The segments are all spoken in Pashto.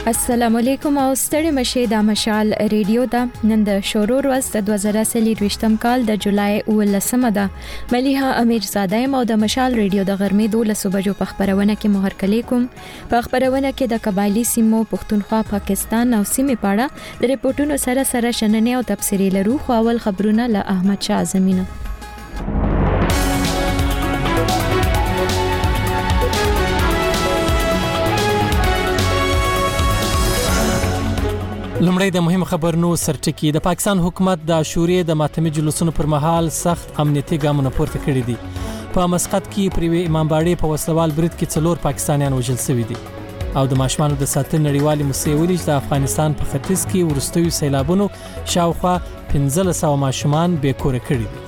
السلام علیکم او ستړي مشه د مشال ریډیو دا نن د شورو ورځ د 2023م کال د جولای 19مه ده. مليحه امیرزاده مو د مشال ریډیو د غرمې 12 بجو په خبرونه کې مهرکلی کوم. په خبرونه کې د قبایلی سیمو پښتونخوا پاکستان او سیمې پاړه د ریپورتونو سره شننې او تفسیری لرو خو اول خبرونه له احمد شاه زمینه. لمړی د مهم خبرونو سرټکی. د پاکستان حکومت د عاشورې د ماتمي جلوسونو پر مهال سخت امنیتي ګامونه پورته کړي دي. په مسقط کې پریوي امامباړي په وسلوال برید کې 4 پاکستانیان وژل شوي دي او د ماشومانو د ساتنې نړیوالې موسسې ویلي چې د افغانستان په ختیځ کې ورستوي سیلابونو شاوخوا 1500 ماشومان بې کوره کړي دي.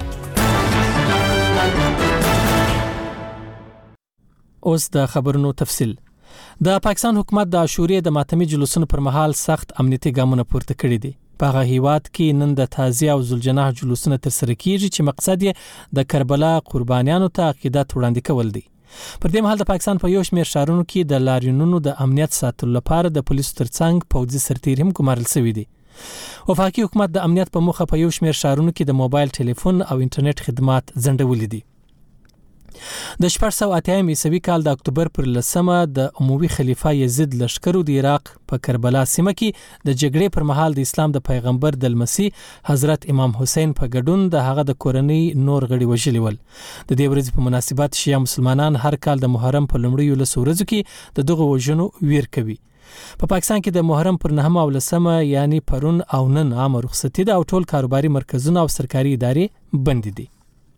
اوس د خبرونو تفصیل. د پاکستان حکومت د عاشورې د ماتمي جلوسونو پر مهال سخت امنیتي ګامونه پورته کړي دي. په هغه هیواد کې نن د تعزیه او ذوالجناح جلوسونه ترسره کیږي چې مقصد یې د کربلا قربانیانو ته عقیدت وړاندې کول دي. پر دې مهال د پاکستان په یو شمېر ښارونو کې د لاریونونو د امنیت ساتلو لپاره د پولیسو ترڅنګ پوځي سرتیر هم ګمارل شوي دي. وفاقي حکومت د امنیت په موخه په یو شمېر ښارونو کې د موبایل ټلیفون او انټرنیټ خدمات ځنډولي دي. د 1480 عیسوي کال د اکتوبر پر 10مه د اموي خلیفہ یزید لشکرو د عراق په کربلا سیمه کې د جګړې پر مهال د اسلام د پیغمبر د لمسی حضرت امام حسین په ګډون د هغه د کورنۍ نور غړي وژلي ول. د دې ورځې په مناسبت شیعه مسلمانان هر کال د محرم په لومړیو 10 ورځو کې د دغه وژنو ویر کوي. په پاکستان کې د محرم پر 9 او 10 یعنی پرون او نن عام رخصتي ده او ټول کاروباري مرکزونه او سرکاري ادارې بند دي.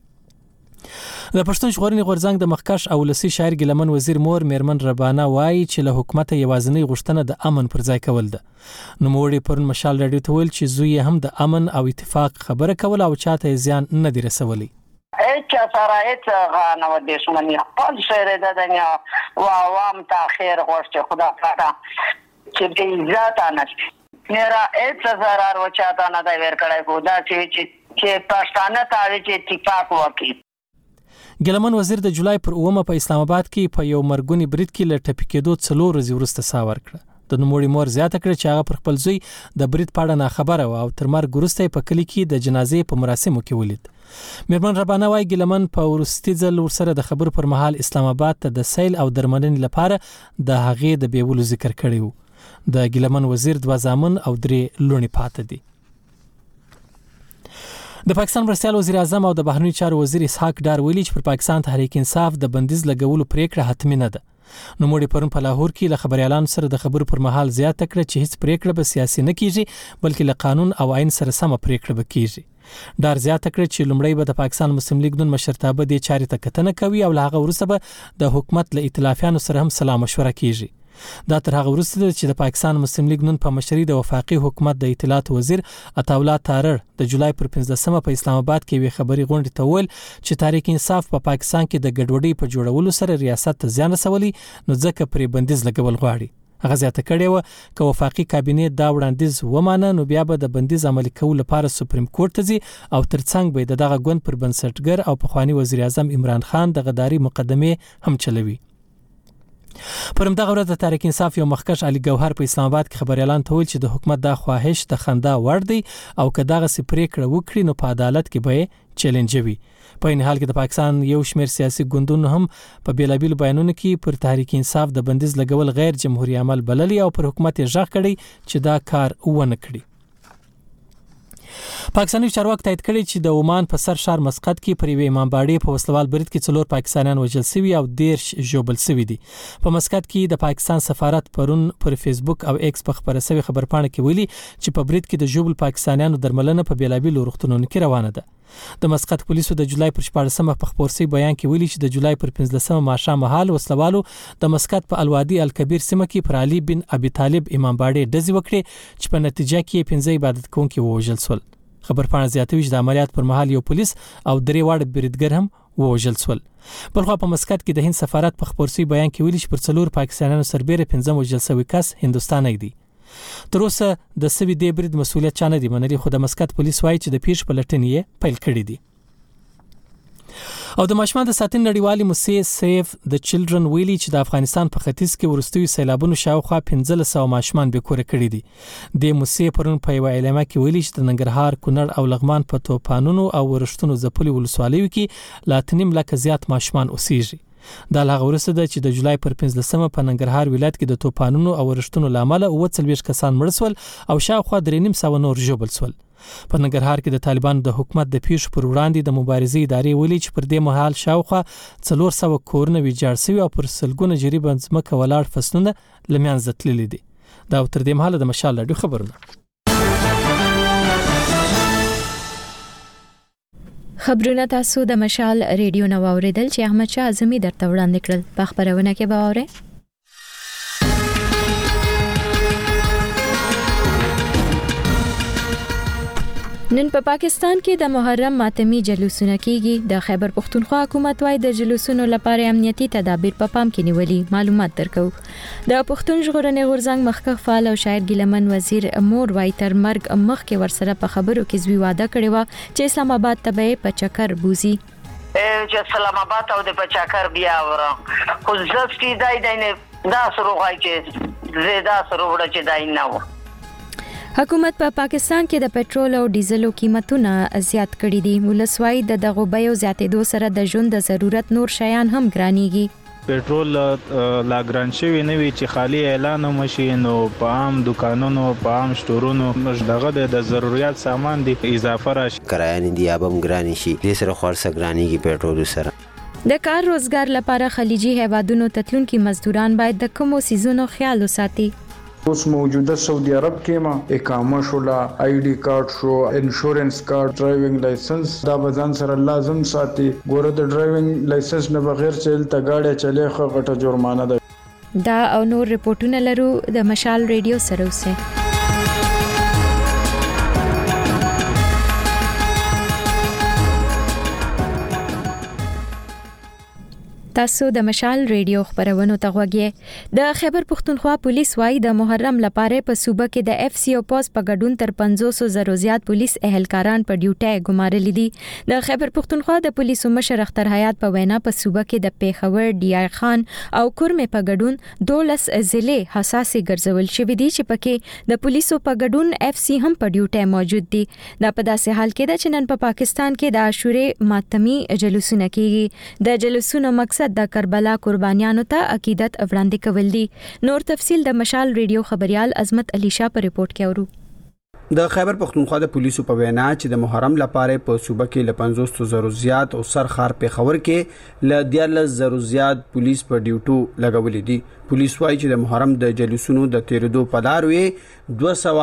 د پښتون ژغورنې غورځنګ د مخکښ او ولسي شاعر ګیلمن وزیر مور میرمن ربانه وایي چې له حکومت یوازینی غوښتنه د امن پر ځای کول ده. نوموړي پرون مشال راډیو ته ویل چې زوی هم د امن او اتفاق خبره کول او چاته زیان نه دی رسولی. هیچ سره هیچ غانه و دشمنی خپل شعر د دنیا و عوام ته خیر غوښته خدا تعالی چې د عزت انس میرا هیچ ضرر و چاته نه دی ور کړای خدا چې پښتانه ته چې اتفاق وکړي. ګیلمن وزیر د جولای پر 9 په اسلام آباد کې په یو مرګونی برید کې له ټپي کېدو 4 ورځې وروسته ساه ورکړه. د نوموړي مور زیاته کړه چې هغه پر خپل زوی د برید په اړه ناخبره و او تر مرګ وروسته په کلی کې د جنازې په مراسمو کې ولید. میرمن ربانه وايي ګیلمن په وروستي ځل ورسره د خبرو پر مهال اسلام آباد ته د سیل او درملنې لپاره د هغې د بیولو ذکر کړی و. د ګیلمن وزیر 2 زامن او 3 لوڼې پاتې دي. د پاکستان مرستیال وزیر اعظم او د بهرنیو چارو وزیر اسحاق ډار ویلي چې پر پاکستان تحریک انصاف د بندیز لګولو پریکړه حتمی نه ده. نوموړي پرون په لاهور کې له خبريالانو سره د خبرو پر مهال زیاته کړه چې هیڅ پریکړه به سیاسي نه کیږي بلکې له قانون او آئین سره سم پریکړه به کیږي. ډار زیاته کړه چې لومړی به د پاکستان مسلم لیگ نن مشرتابه د چارې ته کتنه کوي او له هغه وروسته به د حکومت له ائتلافیانو سره هم سلا مشوره کیږي. دا تر هغه وروسته چې د پاکستان مسلم لیگ نن په مشرۍ د وفاقي حکومت د اطلاعات وزیر عطاالله تارړ د جولای پر 15مه په اسلام آباد کې وی خبري غونډه ته ویل چې تحریک انصاف په پاکستان کې د ګډوډۍ په جوړولو سره ریاست ته زیان رسولي نو ځکه پرې بندیز لګول غواړي. هغه زیاته کړې و چې وفاقي کابینه دا وړاندیز ومانه نو بیا به د بندیز عملي کولو لپاره سپریم کورټ ته ځي او ترڅنګ به دغه ګوند پر بنسټګر او پخوانی وزیر اعظم عمران خان د غداري مقدمه هم چلوي. پر همدغه ورځ د تحریک انصاف یو مخکښ علي ګوهر په اسلام آباد کې خبريالان ته ویل چې د حکومت دا خواهش د خندا وړ دی او که دغه سي پریکړه وکړي نو په عدالت کې به چیلنجوي. په این حال کې د پاکستان یو شمېر سیاسي ګوندونو هم په بیلابیل بیانونو کې پر تحریک انصاف د بندیز لګول غیر جمهوریت عمل بللی او پر حکومت یې ژغ کړی چې دا کار ونه کړي. پاکستاني چارواکي تایید کړي چې د عمان په سر شهر مسقط کې پر امامباړي په وسلوال برید کې 4 پاکستانیان وژل شوي او 10 ژوبل شوي دي. په مسقط کې د پاکستان سفارت پرون پر فیسبوک او ایکس په خبره شوی خبرپاڼه کې ویلي چې په برید کې د ژوبل پاکستانیانو درملنه په بیلابیل روغتونونو کې روانه ده. د مسقط پولیسو د جولای پر 14مه په خبرسي بیان کې ویلي چې د جولای پر 15مه ماښام مهال وسلوالو د مسقط په الوادي الکبیر سیمه کې پر علي بن ابي طالب امامباړي ډزې وکړې چې په نتیجه کې 15 عبادت کوونکي وژل شول. خبرپاڼه زیاتوي چې د عملیات پر مهال یو پولیس او 3 واړه بریدګر هم وژل شول. بلخو په مسقط کې د هند سفارت په خبرسي بیان کې ویلي چې پر 4 پاکستانیانو سربېره 15 وژل شوی کس هندستاني دي. تر اوسه د سوي دې برید مسؤلیت چا نه دی منلي خو د مسقط پولیس وایي چې د پیښې په لټون یې پیل کړی دی. او د ماشومان د ساتنې نړیوالې موسسې سیف د چلډرن ویلي چې د افغانستان په ختیځ کې ورستوي سیلابونو شاوخوا 1500 ماشومان به کور کړي دي. د موسسې پرون په یو اعلامیه کې ویلي چې د ننګرهار، کونړ او لغمان په توپانونو او ورښتونو ځپلي ولسوالیو کې لا 2.5 لکه زیات ماشومان اوسېږي. دا لا ورسته ده چې د جولای پر 15مه په ننګرهار ولایت کې د توپانونو او ورښتونو لامل 40 کسان مړ شول او شاوخوا 3.5 نور ژوبل شول. په ننګرهار کې د طالبانو د حکومت د پیښو پر وړاندې د مبارزې ادارې ویلي چې پر دې مهال شاوخوا 400 کورونه ویجاړ شوي او پر سلګونه جریبه ځمکه ولاړ فصلونه له منځه تللي دي. دا تر دې مهاله د مشال راډیو خبرونه. خبرونه تاسو د مشال ریډیو نو اوریدل چې احمد شاه اعظمي درته وړاندې کړل. په خبرونه کې به اورئ نن په پاکستان کې د محرم ماتمي جلوسونه کیږي. د خیبر پختونخوا حکومت وايي د جلوسونو لپاره امنیتي تدابیر په پام کې نیولي. معلومات درکو. د پښتون ژغورنې غورځنګ مخکښ فعال او شاعر ګیلمن وزیر مور وايي تر مرګ مخکې ورسره په خبرو کې زوی واده کړی و چې اسلام آباد ته به په چکر بوزي. چې اسلام آباد او د پچاکر بیا وره خو ځکه دای نه دا سره غای چې زیاده سره وړه چې دای نه و. حکومت په پاکستان کې د پټرول او ډیزلو قیمتونه زیات کړي دي. ولسوای د دغه بیو زیاتېدو سره د ژوند د ضرورت نور شیان هم ګرانېږي. پټرول لا ګران شوی نه وي چې خالی اعلان وشي نو په عام دکانونو په عام سٹورونو دغه د ضرورت سامان دي اضافه راشي. کرایه دی ابم ګران شي د سره خرڅ ګرانېږي پټرول سره. د کار روزګار لپاره خلیجي هیوادونو تتلونکي مزدوران باید د کومو سيزونو خیال وساتي. اوس موجوده سعودي عرب کې ما اقامه شولا آی ډی کارت شو انشورنس کارت ډرایوینګ لایسنس دا بزن سره لازم ساتي. ګوره د ډرایوینګ لایسنس نه بغیر چل ته گاډي چلے خو غټه جرمانه ده. دا او نور رپورټونه لرو د مشال ریډیو سره اوسه. تاسو د مشال ریډیو خبرونه ته غوږی. د خیبر پختونخوا پولیس وايي د محرم لپاره په صوبه کې د اف سی او پوس په ګډون تر 500 زره زیات پولیس اهلکاران په ډیوټي ګمارل دي. د خیبر پختونخوا د پولیسو مشر اختر حیات په وینا په صوبه کې د پیښور ډی آی خان او کورمه په ګډون 12 ضلع حساسي ګرځول شوې دي چې پکې د پولیسو په ګډون اف سی هم په ډیوټي موجود دي. دا په داسې حال کې ده چې نن په پاکستان کې د عاشورې ماتمي جلوسونه کیږي. د جلوسونو مقصد د کربلا قربانیانو ته عقیدت وړاندې کول دي. نور تفصیل د مشال ریډیو خبريال عظمت علي شاه په ریپورت کې اورو. د خیبر پختونخوا د پولیسو په وینا چې د محرم لپاره په صوبه کې ل 500 زره زیات او سرخار پیښور کې ل 14 زره زیات پولیس په ډیوټو لګولې دي. پولیس وايي چې د محرم د جلوسونو د تیرېدو په لار وي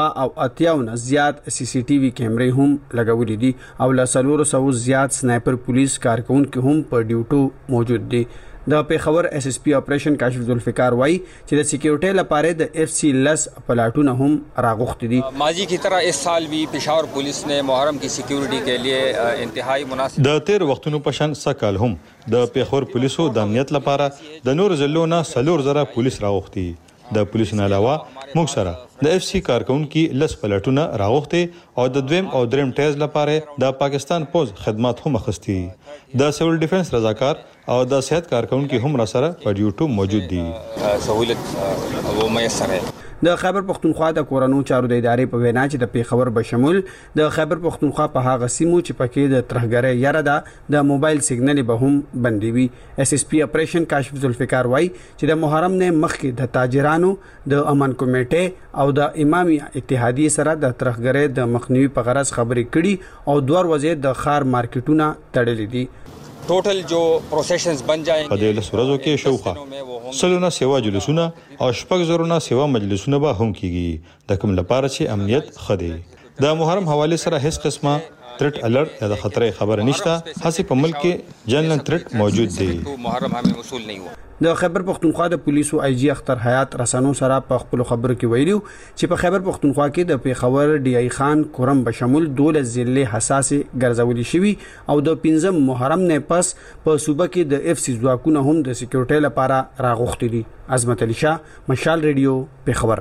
280 زیات سی سی ټي وي کیمرې هم لګولې دي او ل 400 زیات سنایپر پولیس کارکونکو هم په ډیوټو موجود دي. د پیښور اس اس پی اپریشن کاشف ذوالفقار وای چې د سکیورټي لپاره د اف سی لس پلاټونه هم راغوښت دي. ماضی کی طرح اس سال بھی پشاور پولیس نے محرم کی سکیورٹی کے لیے انتہائی مناسب د تیر وختونو په شان سکل هم د پیښور پولیسو د امنیت لپاره د نور ضلعونو سلور زره پولیس راغوښتي. د پولیسو نه علاوه موږ سره د اف سی کارکونکو لس پلاټونه راغوښتي او د دویم او دریم ټیز لپاره د پاکستان پوز خدمات هم اخستي. د سیول ډیفنس رضاکار او د صحت کارکونکو هم را سره په یوټیوب موجود دي. سہولت وہ میسر ہے. د خیبر پختونخوا د کورونو چارو د ادارې په وینا چې د پیښور بشمول د خیبر پختونخوا په هغه سیمو چې پکې د ترهګرۍ یاره ده د موبایل سیګنل به هم بندي وي. اس اس پی اپریشن کاشف ذوالفقار وای چې د محرم نه مخکې د تاجرانو د امن کمیټې او د امامي اتحادیه سره د ترهګرۍ د مخنیوي په غرض خبرې کړي او دوه ورځې د خار مارکیټونه تړلې دي. ټوټل جو پروسیشنز بن جائیں په دې لسورزو کې شوخه سلونه سیوا جلوسونه او شپږ زرونه سیوا مجلسونه به هم کیږي د کوم لپاره چې امنیت خدي. د محرم حواله سره هیڅ قسمه ترټ الرټ یا د خطرې خبر نشته. هڅه په ملک کې جنرال ترټ موجود دی. محرم همې وصول نه هوا. د خیبر پختونخوا د پولیسو آی جی اختر حیات رسانو سره په خپل خبرو کې ویلو چې په خیبر پختونخوا کې د پیښور ډی آی خان کورم بشمول 12 ضلع حساسه ګرځولې شوی او د 15 محرم نه پس په صوبه کې د اف سی ځواکونه هم د سکیورټي لپاره راغوښتي دي. عظمت علي شاه مشال ریډیو پیښور.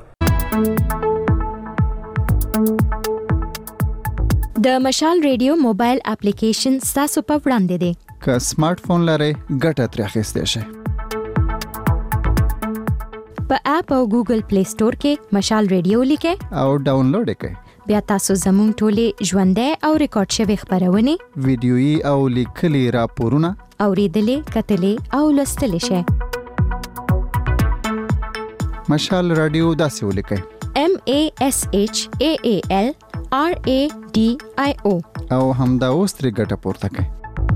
د مشال ریډیو موبایل اپلیکیشن ستاسو په وړاندې دی. که سمارټ فون لرئ ګټه ترې اخیستی شئ. په اپ او ګوګل پلی سٹور کې مشال ریډیو لیکئ او ډاونلوډ یې کړئ. بیا تاسو زموږ ټولې ژوندۍ او ریکارډ شوي خبرونه، ویډیويي او لیکلي راپورونه اوریدلې، کتلې او لوستلې شئ. مشال رادیو داسې ولیکئ: MASHAALRADIO او همدا اوس ترې ګټه پورته کړئ.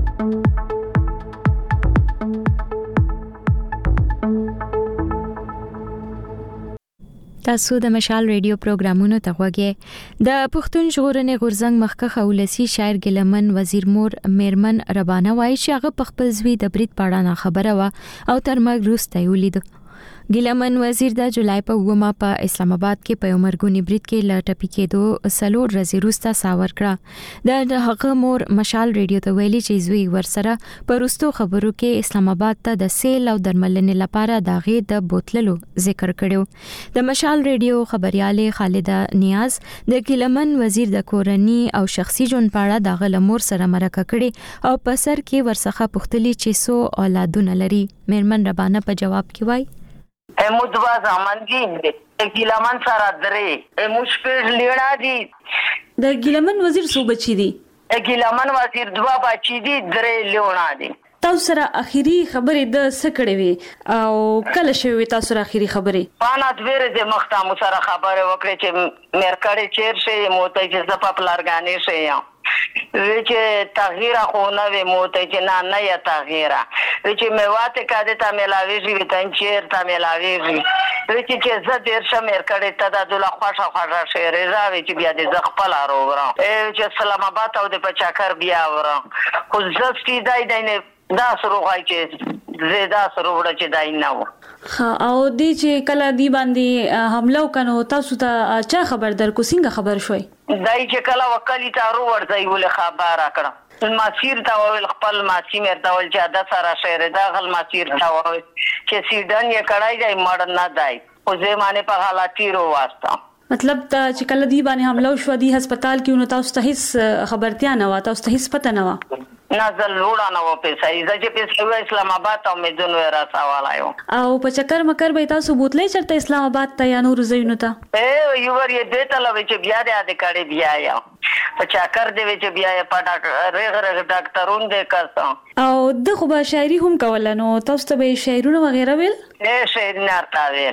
تاسو د مشال ریډیو پروګرامونو ته غوږی. د پښتون ژغورنې غورځنګ مخکښ ولسی شاعر ګیلمن وزیر مور میرمن ربانه وایي چې هغه په خپل زوی د برید په اړه خبره و او تر مرګ وروسته یې ولید. ګیلمن وزیر د جولای په 9 په اسلام آباد کې په مرګونی برید کې لټپی کېدو سلور ورځې وروسته ساور کړه. د هغه مور مشال ریډیو ته ویلي چې زوی ورسره پرستو خبرو کې اسلام آباد ته د سیل او درملنې لپاره داغه د بوتللو ذکر کړو. د مشال ریډیو خبرياله خالده نیاز د ګیلمن وزیر د کورنۍ او شخصي ژوند په اړه د غلمور سره مرکه کړي او په سر کې ورڅخه پوښتلي چې سو اولادونه لري. میرمن ربانه په جواب کې وایي: مدوا زمان دي ګیلمن سره درې مشپېر لیړا دي. د ګیلمن وزیر څو بچی دي؟ ګیلمن وزیر 2 بچی دي، 3 لیړا دي. تاسو سره اخیری خبرې د سکړې وي او کله شوی تاسو سره اخیری خبرې؟ پانا دویره د مختامو سره خبره وکړه چې مرکړې چیر شي موته چې زپا پلارګانې شي وچه تغییر خو نه وي موته چې نه یا تغییر وچه میواته کده تا ملاوي شي وتن چیر تا ملاوي شي وچه چې زه ډیر شم مرکړې ته د دوله خوښه شي راوي چې بیا د زغپل اروغرام چې اسلام آباد او د پچاکر بیا ورم خو زستی دای دا سروغای چې زیاده سروړه چې دای نه و. او دې چې کله دی باندې حمله وکړو تاسو ته چا خبر درکو څنګه خبر شوي؟ دای چې کله وکلی تارو ورځي ول خبر راکړه ماسیر تا ول خپل ماسی مرتا ول چې د سره شهر دا غل ماسیر تا ول چې سیډن یې کړای دی مړ نه دی او زه معنی په حالاتي رو واسطه مطلب دا چې کله دی باندې حمله وشو دی هسپتال کې نو تاسو ته هیڅ خبرتیا نه و، تاسو ته هیڅ پته نه و؟ نازل وړا نه و پیسې چې پیسې اسلام آباد ته مې دون ورا سوالایو او په چکر مکر به تاسو بوتلې چرته اسلام آباد ته یا نور زینو ته یو ور یې دته لوي چې بیا دې کړي بیا یا په چکر دې چې بیا په ډاکټرون دې کړم او د خو به شاعري هم کولنو تاسو ته به شاعرونه وغیرہ ویل؟ شاعر نه تاویل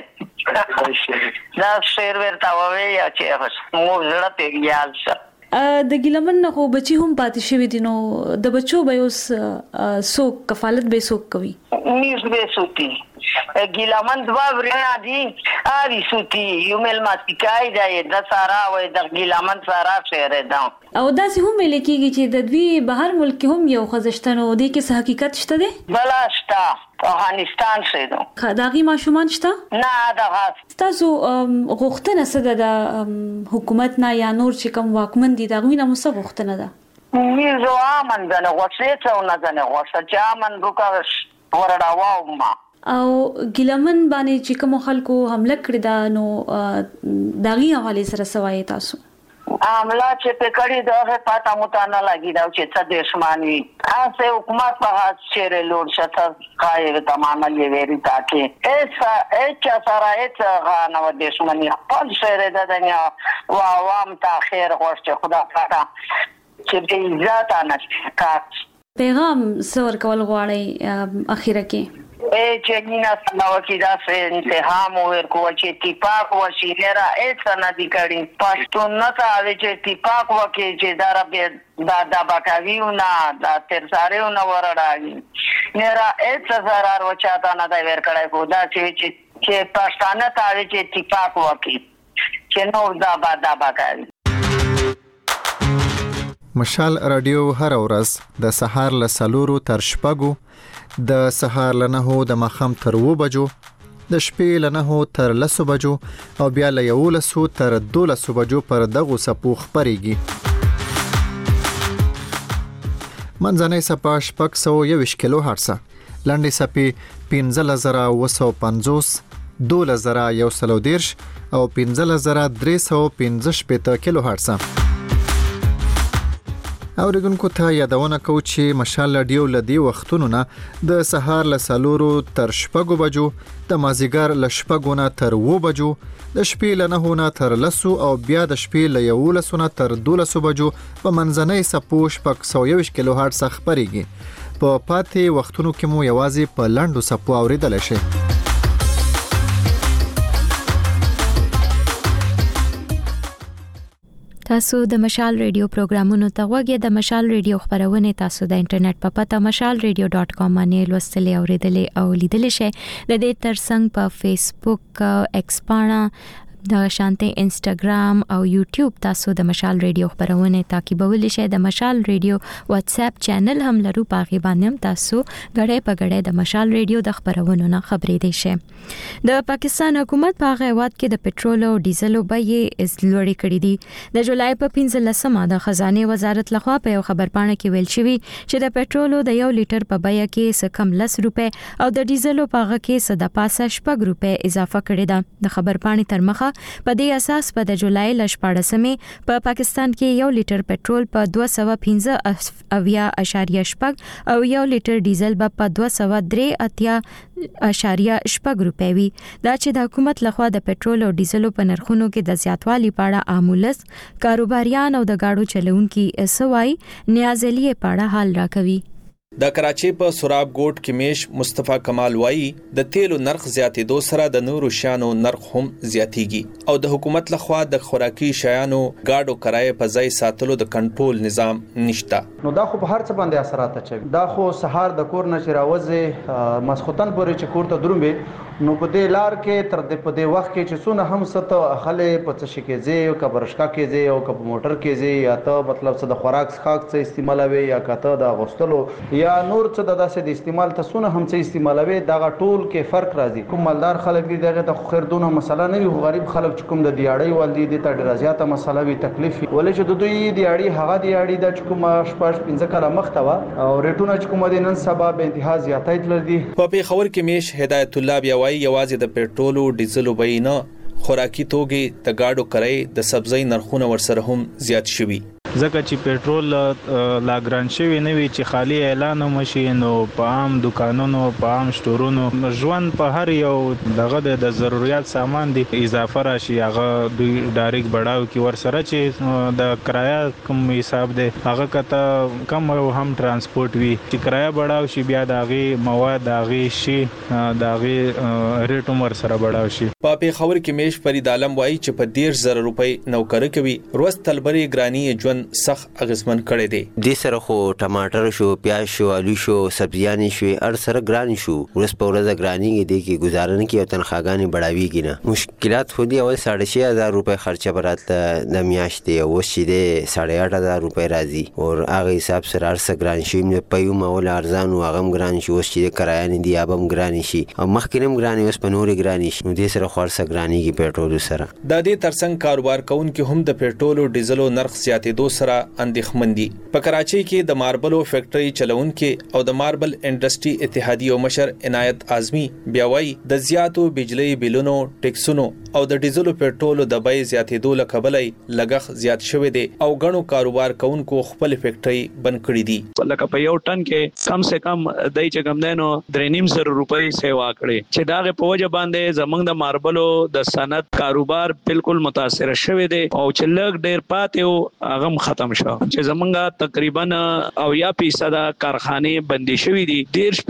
دا شعر ورته وایي چې مو زړه ته یاد شه. د ګیلمن نه خو بچي هم پاتې شوی دي نو د بچو به اوس سوک کفالت به سوک کوي؟ نیز به سوتی ګیلمن دوا ورنا دي اوی سوتی یو مل ماتیکای دی د سارا وای د ګیلمن سارا شعر دا او داسې هم لیکيږي چې د دوی بهر ملک هم یو خزشتنو دي کې حقیقت شته دي؟ بلا شته افغانستان شیدو داغي ماشومان شته؟ نه دا تاسو غوښتنه څه ده د حکومت نه یا نور چې کوم واکمن دي داغوی نه مو څه غوښتنه ده؟ میزو امن ده نه غوښتنه څه نه ده نه غوښتنه چې امن وکړ ورډاو ما او ګیلمن باندې چې کوم خلکو حمله کړی دا نو داغي حواله سره سوای تاسو عمله چې په کړي دغه پاته متانه لګی دا چې څه دښمنی اسه حکومت په هڅه چیرې لور شته قایې تمامه یې وری تاکي ایسا اچا سره اچا غانو دښمنی خپل شهر د دنیا او عوام ته خیر غوښته خدا پاته چې دې عزت انشکا پیغام سور کول غواړي اخیره کې چې نینا سماو کې دا څه انتهام ورکو چې اتفاق وشي نه را اڅ نه دي کړي پښتون نه تا چې اتفاق وکړي چې دا رب دا باکاویو نه دا تر سارهو نه ورډاږي نه را اڅ zarar وچاته نه دا ور کړای کو دا چې پښتانه ته چې اتفاق وکړي چې نو دا باکاوي. مشال رادیو هر ورځ د سهار له 4 تر 6 د سهار له 9 د مخام تر 2 بجو د شپې له 9 تر 10 بجو او بیا له 11 تر 12 بجو پر دغه سپو خبريږي. منځنۍ سپا 621 کیلو هرتز، لنډي سپي 15950، 2130 او 15315 کیلو هرتز. اوریدونکو ته یادونه کوم چې مشال رادیو لدی وختونو نه د سهار له 4 تر 6 بجو، د مازیګر له 6 نه تر 9 بجو، د شپې له 9 نه تر 10 او بیا د شپې له 11 نه تر 12 بجو په منځنۍ سپوش په 121 کیلو هرتز خبريږي. په پاتې وختونو کې مو یوازې په لاندو سپو اوریدل شي. تاسو د مشال ریډیو پروګرامونو ته غوږی د مشال ریډیو خبرونه تاسو د انټرنیټ په پته mashalradio.com باندې لوستلی اوریدلې او لیدلی شئ. د دې ترڅنګ په فیسبوک، ایکس پاڼه، د شانتي انستګرام او یوټیوب تاسو د مشال ریډیو خبرونه تعقیبولی شئ. د مشال ریډیو واتس اپ چینل هم لرو، پاغي باندې تاسو غړې په غړې د مشال ریډیو د خبرونو نه خبرې دی شئ. د پاکستان حکومت په هیواد کې د پټرول او ډیزل بیې لوړې کړې دي. د جولای په 15مه د خزانه وزارت لخوا په یو خبرپاڼه کې ویل شوی چې د پټرول د 1 لیټر په بیه کې څه کم 10 روپے او د ډیزل په هغه کې څه د پاسه 6 روپے اضافه کړې ده. د خبرپاڼې تر مخه په دې اساس په د جولای ل 14مې په پاکستان کې 1 لیټر پټرول په 215.8 او 1 لیټر ډیزل په 203.8 روپے وي. دا چې د حکومت لخوا د پټرول او ډیزل په نرخونو کې د زیاتوالي په اړه عامولس کاروباریان او د گاډو چلونکي سوای نیازلی په اړه حال راکوي. د کراچۍ په سوراب ګوټ کې میش مصطفی کمال وایي د تیلو نرخ زیاتېدو سره د نورو شیانو نرخ هم زیاتېږي او د حکومت لخوا د خوراکي شیانو گاډو کرایه په ځای ساتلو د کنټرول نظام نشته. نو دا خو په هر څه باندې اثرات اچوي. دا خو سهار د کور نه چې راوځي مسخوتن پورې چې کور ته درومي نو په دې لار کې تر دې په دې وخت کې چې څونه هم ست اخلې په څه شي کې زی او کبرشکا کې زی او کپ موټر کې زی یا ته مطلب څه د خوراک څخه څه استعمالوي یا کته د غوستلو یا نور څه د داسې د استعمال ته څونه هم څه استعمالوي دا ټول کې فرق راځي. کوم مالدار خلک دي دغه ته خیر دونه مسله نه وي، غریب خلک چې کوم د دیاړي والدي دي ته ډیر زیاته مسله وي تکلیف ولې چې د دوی دیاړي هغه دیاړي د کوم شپږ 15 کاله مخته او ریټونه چې کوم د نن سبا به انتها زیاتای تل دي. په پیښور کې میش هدایت الله بیا وایي یوازې د پټرول او ډیزل بیه نه خوراکي توګه د گاډو کرای د سبزی نرخونه ورسره هم زیات شوي. ځکه چې پېټرول لا ګران شوی نه وي چې خالی اعلان وشي نو په عام دکانونو په عام سٹورونو ژوند په هر یو دغه د ضرورت سامان دی اضافه راشي هغه دوی ډایرکټ بڑاو کی ور سره چې د کرایه کوم حساب دی هغه کته کم او هم ترانسپورت وی چې کرایه بڑاو شي بیا دغه مواد دغه شي دغه ریټ عمر سره بڑاو شي. په پیښور کې میش فرید عالم وایي چې په 10000 روپۍ نوکر کوي روز تلبري ګرانی ژوند سخ اغیزمن کړي دي. د سره خو ټماټر شو، پیاز شو، آلو شو، سبزیان شو، ار سره ګران شو. ورځ په ورځ ګرانی دي کې گزارن کې او تنخواګانې بڑاويږي نه. مشکلات خو دی اول 6500 روپۍ خرچه براتله د میاشتې او شي د 8500 روپۍ راځي او هغه حساب سره ار سره ګران شي نه پيو مول ارزان او هغه ګران شي او شي کرایه نه دی ابم ګران شي او مخکینم ګران اوس په نور ګران شي. نو د سره خورسه ګرانی کې پېټرول سره د دې ترڅنګ کاروبار کوونکو هم د پېټرول او ډیزل نرخ زیاتېدو سره اندېښمن دي. په کراچۍ کې د ماربلو فیکټري چلونکو او د ماربل انډستری اتحادیې مشر عنایت اعظمي بیا وایي د زیاتو بجلی بیلونو ټیکسونو او د ډیزل پېټرول د بیې زیاتېدو له کبله لګښت زیات شوی دی او غنو کاروبار کوونکو خپل فیکټري بند کړې دي. لکه په یو ټن کې کم سے کم دای چې کم دینو 3.5 روپۍ سیوا کړي چې دا په وجه باندې زمنګ د ماربلو د صنعت کاروبار بالکل متاثر شوی دی او چې لګ ډیر پاتې او هغه ختم شو چې زمونږه تقریبا 80% کارخانه بندي شوې دي.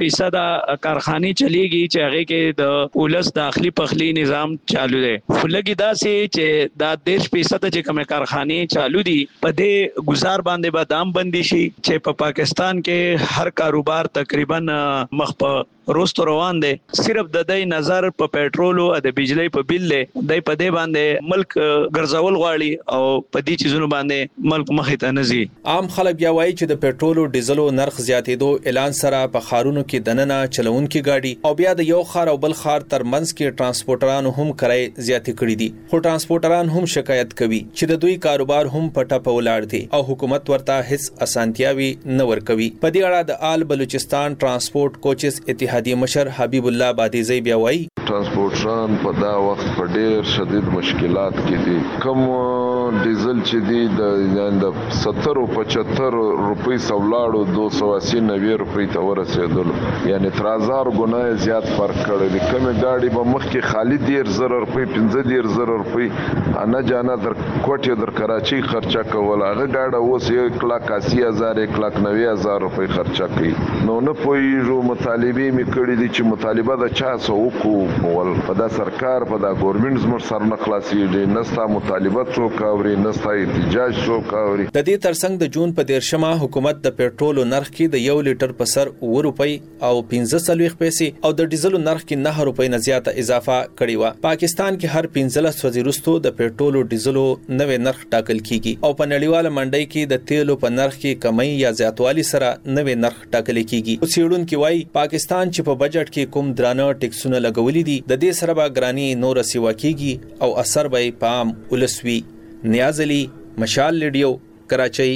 10% کارخانه چلیږي چې هغه کې د پولیس داخلي پخلی نظام چالو دی. فلګي دا سي چې دا 10% چې کومه کارخانه چالو دي په دې گزار باندې به دام بندي شي چې په پاکستان کې هر کاروبار تقریبا مخ په روستو روان دي. صرف د دې نظر په پېټرول او د بجلی په بیل له دای په دې باندې ملک ګرځول غواړي او په دې چیزونو باندې ملک مخې ته نزي. عام خلک بیا وایي چې د پېټرول او ډیزل نرخ زیاتېدو اعلان سره په خارونو کې دننه چلونکو گاډي او بیا د یو خار او بل خار ترمنځ کې ترانسپورټرانو هم کرای زیاتې کړې دي. خو ترانسپورټران هم شکایت کوي چې د دوی کاروبار هم پټه په ولاړ دي او حکومت ورته هیڅ اسانتیاوي نه ورکوي. په دې اړه د آل بلوچستان ترانسپورت کوچز اتحادیې مشر حبیب الله بادیزی بیا وایي ترانسپورټران په دا وخت په ډېر شدید مشکلات کې دي. کوم ډیزل چې دی د 70 او 75 روپۍ سولاړو 280 روپۍ ته ورسېدل، یعنی 3000 ګونه زیات فرق کړی دی. کومه ګاډي به مخکې خالی 10000 روپۍ 15000 روپۍ انا جانا در کوټه در کراچي خرچه کول، هغه گاډه اوس 1,80,000 1,90,000 روپۍ خرچه کوي. نو نه پوهیږو مطالبه می کړی دي چې مطالبه د چا څو وکړو، ول په دا سرکار په دا ګورنمنت زموږ سر نه خلاصيږي، نستا مطالبه څوک اوري، نستا احتجاج څوک اوري. د دې ترڅنګ د جون په 13مه حکومت د پېټرولو نرخ کې د 1 لیټر په سر 9 روپۍ او 15 پیسې او د ډیزلو نرخ کې 9 روپۍ نه زیاته اضافه کړې و. پاکستان کې هر 15 ورځې وروسته د پېټرولو ډیزلو نوې نرخ ټاکل کیږي او په نړیواله منډي کې د تیلو په نرخ کې کمی یا زیاتوالی سره نوې نرخ ټاکل کیږي. څېړونکو وايي پاکستان چې په بجټ کې کوم درانه ټیکسونه لګولې دي د دې سره به ګرانی نور سیوا کیږي او اثر به پام ولسوي. نیاز علي، مشال ریډیو، کراچۍ.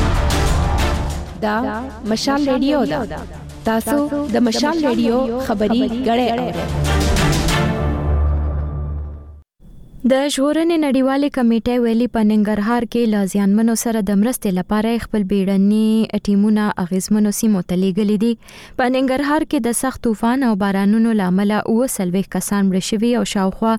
دا مشال ریډیو دا تاسو د مشال ریډیو خبري غړې اورئ. د ژغورنې نړیوالې کمیټې ویلي په ننګرهار کې لازیانمنو سره د مرستې لپاره خپل بیړني ټیمونه اغیزمنو سیمو ته لیږلي دي. په ننګرهار کې د سخت طوفان او بارانونو لامل 29 کسان مړه شوي او شاوخوا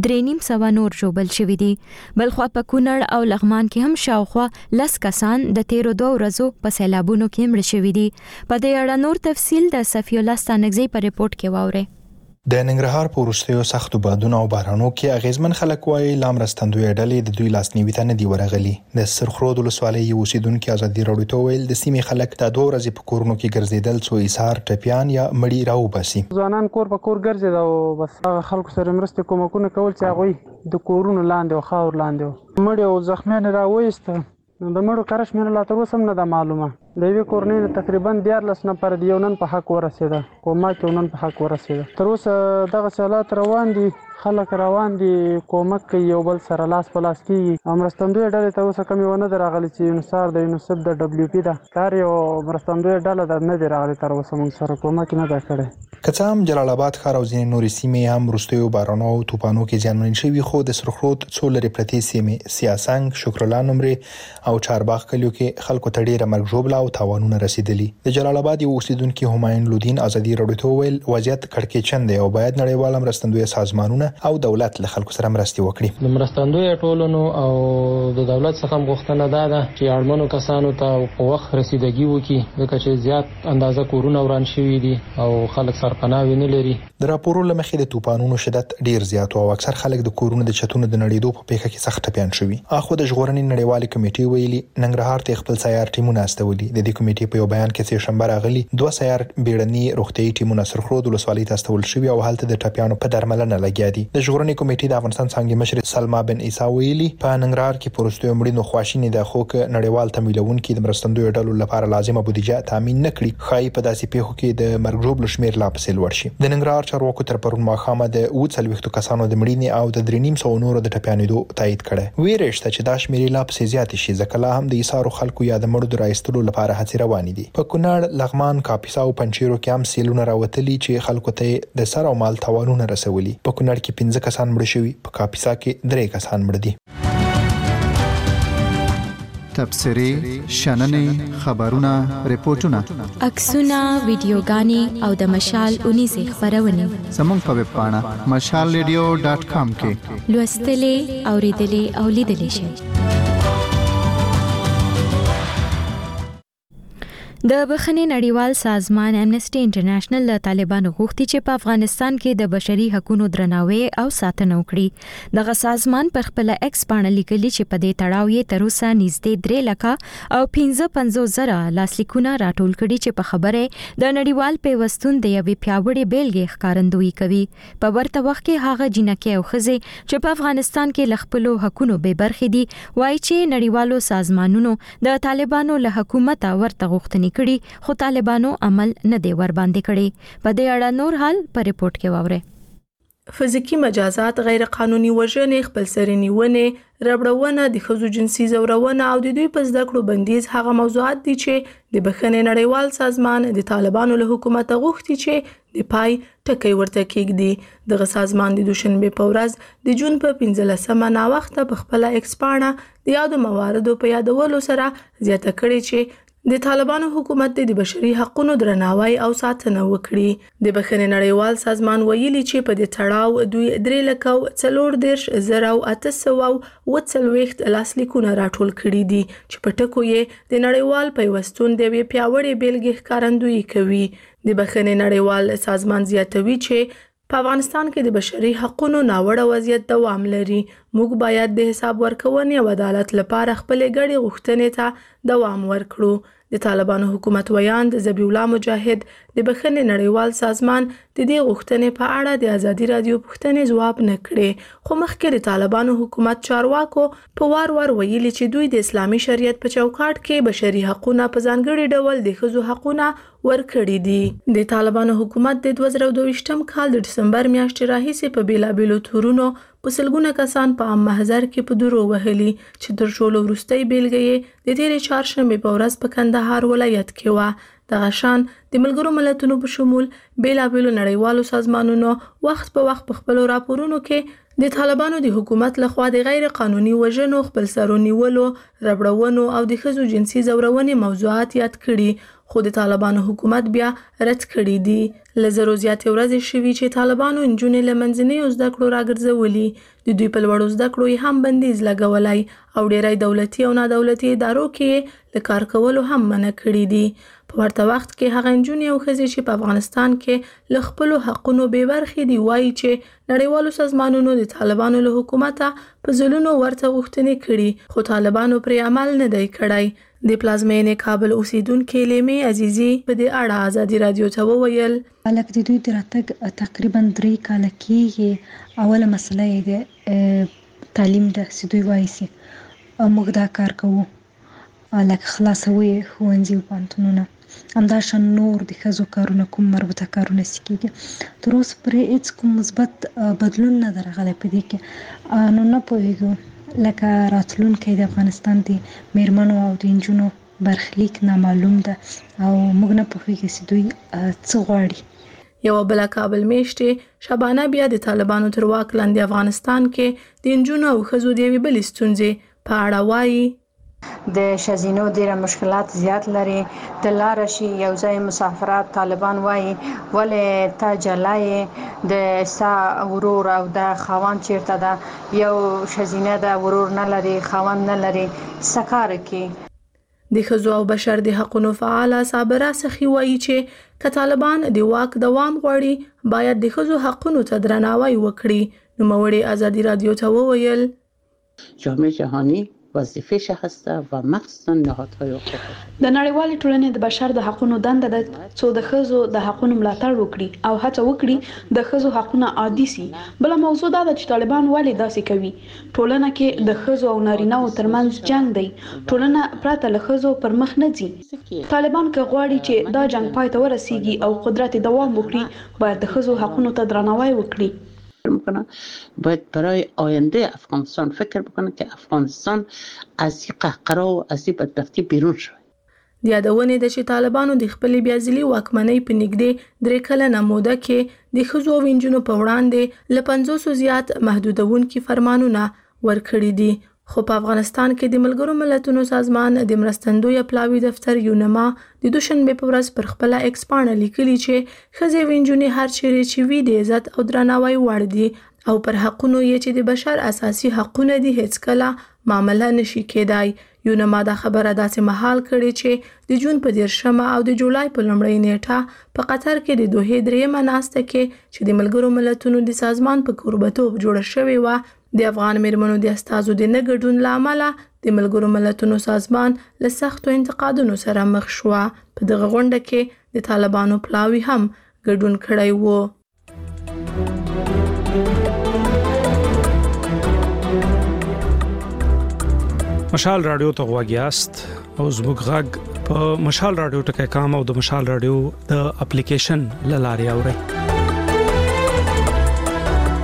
350 نور ژوبل شوي دي. بلخوا په کونړ او لغمان کې هم شاوخوا 10 کسان د تیرو 2 ورځو په سیلابونو کې مړه شوي دي. په دې اړه نور تفصیل د صفی الله ستانګزی په ریپورت کې واورئ. د ننګرهار په وروستیو سختو بادونو او بارانو کې اغیزمن خلک وایي لامرستندوی ډلې د دوی لاسنیوي ته نه دی ورغلي. د سرخرود ولسوالۍ اوسیدونکو ازادي راډیو ته ویل د سیمې خلک د 2 ورځې په کورونو کې ګرځیدل څو ایثار ټپیان یا مړی راوباسي. ځوانان کور په کور ګرځي او بس هغه خلکو سره مرسته کومکونه کول چې هغه د کورونو لاندې او خاور لاندې مړی او زخمیان راوېست. د مړو کرش مې لا تر اوسه هم نه ده معلومه. د یوې کورنۍ تقریبا 14 نفر د یو نن په حق ورسېده، کومک یو نن په حق ورسېده. تر اوسه دغه حالات روان دي، خلک روان دي، کومک کوي یو بل سره لاس په لاس کیږي. مرستندوی ډلې تر اوسه کومې ونه راغلي چې یونسار د یونیسف د WP ده کار یو مرستندوی ډله ده نه دی راغلي تر اوسه موږ سره کومک نه ده کړی. که څه هم جلال آباد ښار او ځینې نورې سیمې هم وروستیو بارانو او طوفانو کې زیانمن شوي، خو د سرخرود څو لرې پرتې سیمې سیاسنګ، شکرالله نمرې او چارباغ کلیو کې خلکو ته ډېره مرګ ژوبله او تاوانونه رسیدلي. د جلال آباد یو اوسیدونکي همایون لودین ازادي راډیو ته ویل وضعیت کړکېچن دی او باید نړیوال مرستندوی سازمانونه او دولت له خلکو سره مرستې وکړي. د مرستندوی ټولنو او د دولت څخه غوښتنه ده چې اړمنو کسانو ته په وخت رسیدګي وکړي، ځکه چې زیات اندازه کورونه وران شوي دي او خلک سرپناه نه لري. د راپورو لمخې د طوفانونو شدت ډیر زیات او اکثر خلک د کورونو د چتونو د نړیدو په پیښه کې سخت ټپيان شوي. اخو د ژغورنې نړیوالې کمیټې ویلي ننګرهار ته خپل سیار ټیمونه استولي. د دې کمیټې په یو بیان کې چې شنبه راغلي 2 سیار بیړني روغتيایي ټیمونه سرخرود ولسوالۍ ته استول شوي او هلته د ټپيانو په درملنه لګیا دي. د ژغورنې کمیټې د افغانستان څنګه مشر سلما بن عیسی ویلي په ننګرهار کې پروستو مړینو خواشینی د خوک نړیوال تمویلون کې د مرستندوی ډلو لپاره لازمه بودیجه تامین نکړي، خای په داسې پیښو کې د مرګ ژوبل شمیر لا پسې لوړ شي. د ننګرهار چارواکو تر پرون ماخامه د 40 کسانو د مړینې او د 350 نورو د ټپيانېدو تایید کړي. ویرشته چې دا شمیر لا پسې زیات شي، ځکه لا هم د ایثارو خلکو یا د مړو د راایستلو لپاره هڅې روانې دي. په کونړ، لغمان، کاپیسا او پنجشیرو کې هم سیلونه راوتلي چې خلکو ته د سر او مال تاوانونه رسولي. په کونړ کې 15 کسان مړ شوي، په کاپیسا کې 3 کسان مړ دي. تبصري، شننې، خبرونه، ریپورتونه، عکسونه، ویډیوګانې او د مشال 19 خبرونه زموږ په ویب پاڼه mashalradio.com کې لوستلې، اوریدلې او لیدلې شئ. د بخښنې نړیوال سازمان امنیسټي انټرنیشنل له طالبانو غوښتي چې په افغانستان کې د بشري حقوقو درناوی او ساتنه وکړي. دغه سازمان پر خپل ایکس باندې لیکلي چې په دې تړاو یې تر اوسه نږدې 3 لک او 55,000 لاسلیکونه راټول کړي چې په خبره د نړیوال پیوستون د یوې پیاوړې بیلګې ښکارندویي کوي. په ورته وخت کې هغه جنکې او ښځې چې په افغانستان کې له خپلو حقوقو بې برخې دي وایي چې نړیوالو سازمانونو د طالبانو له حکومت ورته غوښتنې کړي، خو طالبانو عمل نه دی ور باندې کړی. په دې اړه نور حال په ریپورت کې واورئ. فزیکی مجازات، غیر قانوني وژنې، خپلسري نیونې، ربړونه، د ښځو جنسي ځورونه او د دوی په زده کړو بندیز هغه موضوعات دي چې د بخښنې نړیوال سازمان د طالبانو له حکومت غوښتي چې د پای ټکی ورته کېږدي. دغه سازمان د دوشنبه په ورځ د جون په 15مه ناوخته په خپل ایکس پاڼه د یادو مواردو په یادولو سره زیاته کړې چې د طالبانو حکومت د بشري حقوقو درناوی او ساتنه وکړي. د بخښنې نړیوال سازمان ویلي چې په دې تړاو دوی 3,4,840 لاسلیکونه راټول کړي دي چې په ټکو یې د نړیوال پیوستون د یوې پیاوړې بیلګې ښکارندویي کوي. د بخښنې نړیوال سازمان زیاتوي چې په افغانستان کې د بشري حقوقو ناوړه وضعیت دوام لري. موږ باید د حساب ورکونې او عدالت لپاره خپل ګډې غوښتنې ته دوام ورکړو. د طالبانو حکومت ویاند ذبیح الله مجاهد د بخښنې نړیوال سازمان د دې غوښتنې په اړه د ازادي رادیو پوښتنې ځواب نه کړي، خو مخکې د طالبانو حکومت چارواکو په وار ویلي چې دوی د اسلامي شریعت په چوکاټ کې بشري حقوقونه په ځانګړي ډول د ښځو حقوقونه ورکړي دي. د طالبانو حکومت د 2022م کال د دسمبر میاشتې راهیسې په بیلابیلو تورونو په سلګونه کسان په عام محضر کې په درو وهلي چې تر ټولو وروستۍ بیلګه یې د تېرې چهارشنبې په ورځ په کندهار ولایت کې وه. دغه شان د ملګرو ملتونو په شمول بیلابیلو نړیوالو سازمانونو وخت په وخت په خپلو راپورونو کې د طالبانو د حکومت لخوا د غیر قانوني وژنو، خپلسرو نیولو، ربړونو او د ښځو جنسي ځورونې موضوعات یاد کړي، خو د طالبانو حکومت بیا رد کړي دي. له زرو زیاتې ورځې شوي چې طالبانو نجونې له منځنیو زده کړو راګرځولي، د دوی په لوړو زده کړو یې هم بندیز لګولی او ډیری دولتي او نادولتي ادارو کې له کار کولو هم منع کړي دي. په ورته وخت کې هغه نجونې او ښځې چې په افغانستان کې له خپلو حقونو بې برخې دي وایي چې نړیوالو سازمانونو د طالبانو له حکومته په ځلونو ورته غوښتنې کړي، خو طالبانو پرې عمل نه دی کړی. د پلازمینې کابل اوسیدونکې لیمې عزیزي په دې اړه ازادي رادیو ته وویل: لکه د دوی د راتګ تقریبا 3 کاله کېږي. اوله مسله یې د تعلیم ده چې دوی وایي چې موږ دا کار کوو، لکه خلاصوي ښوونځي او پوهنتونونه، همداشان نور د ښځو کارونه کوم مربوطه کارونه چې کېږي. تر اوسه پورې هېڅ کوم مثبت بدلون نه دی راغلی په دې کې. نو نه پوهېږو لکه راتلونکی د افغانستان د میرمنو او د نجونو برخلیک نامعلوم ده او موږ نه پوهېږو چې دوی څه غواړي. یوه بله کابل میشتې شبانه بیا د طالبانو تر واک لاندې افغانستان کې د نجونو او ښځو د یوې بلې ستونزې په اړه وایي: د شزینو ډیره مشکلات زیات لري. د لاره شي یو ځای مسافرات طالبان وایي ولې تا جلای د سا ورور او د خاوند چیرته ده، یو شزینه ده ورور نه لري خاوند نه لري، سکار کې. د ښځو او بشر د حقوقو فعاله صابره سخي وایي چې که طالبان د واک دوام غواړي باید د ښځو حقوقو ته درناوی وکړي. نوموړي ازادي رادیو ته وویل: جامعه جهانی وظیفه‌ش هسته و مخصوصا نهادهای حقوقی. د نړیوالې ټولنې د بشر د حقوقو دنده ده چې د ښځو د حقوقو ملاتړ وکړي او هڅه وکړي د ښځو حقونه عادي سي. بل موضوع دا ده چې طالبان ولې داسې کوي. ټولنه کې د ښځو او نارینه‌و ترمنځ جنگ دی. ټولنه پرته له ښځو پر مخ نه ځي. طالبان که غواړي چې دا جنگ پای ته ورسیږي او قدرت دوام وکړي باید د ښځو حقوقو ته درناوی وکړي. باید برای آینده افغانستان فکر بکنه که افغانستان از این قهقرا و از این بدبختی بیرون شود. د یادونې ده چې طالبانو د خپلې بیازلي واکمنۍ په نږدې 3 کلنه موده کې د ښځو او نجونو په وړاندې له 500 زیات محدودونکي فرمانونه ورکړي دي. خو په افغانستان کې د ملګرو ملتونو سازمان د مرستندوی پلاوي دفتر یونما د دوشنبه په ورځ پر خپل ایکس پاڼه لیکلي چې ښځې او نجونې هر چیرې چې وي د عزت او درناوي وړ دي او پر حقونو یې چې د بشر اساسي حقونه دي هیڅ کله معامله نشي کېدای. یونما دا خبره داسې مهال کړي چې د جون په 10 او د جولای په لومړۍ نیټه په قطر کې د دوحې 3مه ناسته کې چې د ملګرو ملتونو د سازمان په کوربتوب جوړه شوې وه د افغان میرمنو د استازو د نه ګډون له امله د ملګرو ملتونو سازمان له سختو انتقادونو سره مخ شو. په دغه غونډه کې د طالبانو پلاوي هم ګډون کړی وو. مشال رادیو ته غواګیاست او زموږ غږ په مشال رادیو ټکی کام او د مشال رادیو د اپلیکیشن لاري اوري.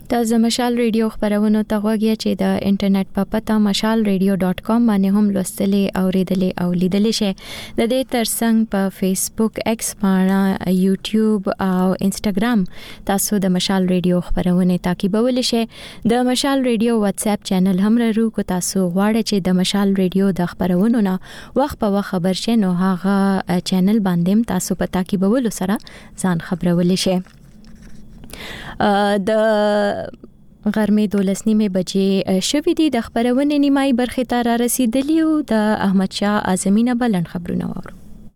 تاسو مشال ریډیو خبرونه ته غوږی چې د انټرنیټ په پته mashalradio.com باندې هم لوستلې او ریډلې او لیدلې شئ. د دې ترڅنګ په فیسبوک، ایکس باندې، یوټیوب او انستګرام تاسو د مشال ریډیو خبرونه تعقیبولی شئ. د مشال ریډیو واتس اپ چینل هم لرو کو تاسو غواړئ چې د مشال ریډیو د خبرونو نه وخت په وخت خبر شئ نو هغه چینل باندې تاسو په تعقیبولو سره ځان خبرولې شئ. د غرمې 12:30 بجې شوې دي. د خبرونه نیمای برخه ته را رسیدلی او د احمد شاه اعظمي نه بلند خبرونه وورو.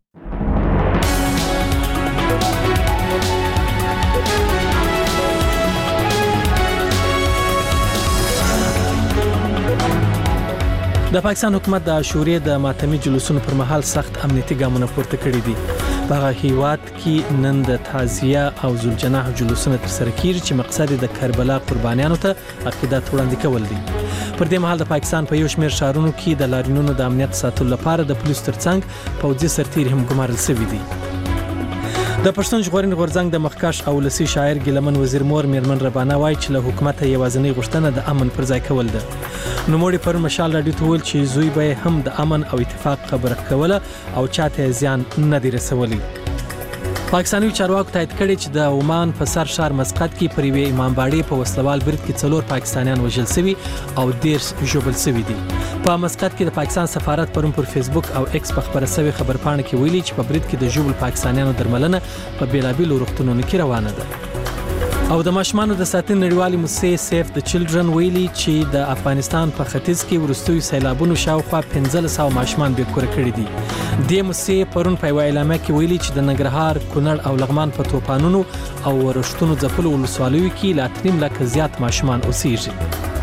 د پاکستان حکومت د عاشورې د ماتمي جلوسونو پر مهال سخت امنیتي ګامونه پورته کړي دي. په هیواد کې نن د تعزیه او ذوالجناح جلوسونه ترسره کیږي چې مقصد د کربلا قربانیانو ته عقیدت وړاندې کول دي. پر دې مهال د پاکستان په یو شمېر ښارونو کې د لاریونونو د امنیت ساتلو لپاره د پولیسو ترڅنګ پوځي سرتیري هم ګمارل شوي دي. د پښتون ژغورنې غورځنګ د مخکښ او ولسي شاعر ګیلمن وزیر مور میرمن ربانه وایي چې له حکومت یوازینۍ غوښتنه د امن پر ځای کول ده. نوموړي پر مشال راډیو ته ویل چې زوی به هم د امن او اتفاق خبره کوله او چاته زیان نه دی رسولی. پاکستاني چارواکو تایید کړی چې د عمان په سر شهر مسقط کې پر یوې امام باړې په وسلوال برید کې 4 پاکستانیان وژل شوي او 10 ژوبل شوي دي. په مسقط کې د پاکستان سفارت پرون پر فیسبوک او ایکس په خبره شوی خبرپاڼه کې ویلي چې په برید کې د ژوبل پاکستانیانو درملنه په بیلابیلو روغتونونو کې روانه ده. او د ماشومانو د ساتنې نړیوالې موسسې سیف د چلډرن ویلي چې د افغانستان په ختیځ کې ورستوي سیلابونو شاوخوا 1500 ماشومان بې کوره کړي دي. د موسسې پرون په اعلامیه کې ویلي چې د ننګرهار، کونړ او لغمان په توپانونو او ورښتونو ځپلو ولسوالیو کې لا 3 لکه زیات ماشومان اوسېږي.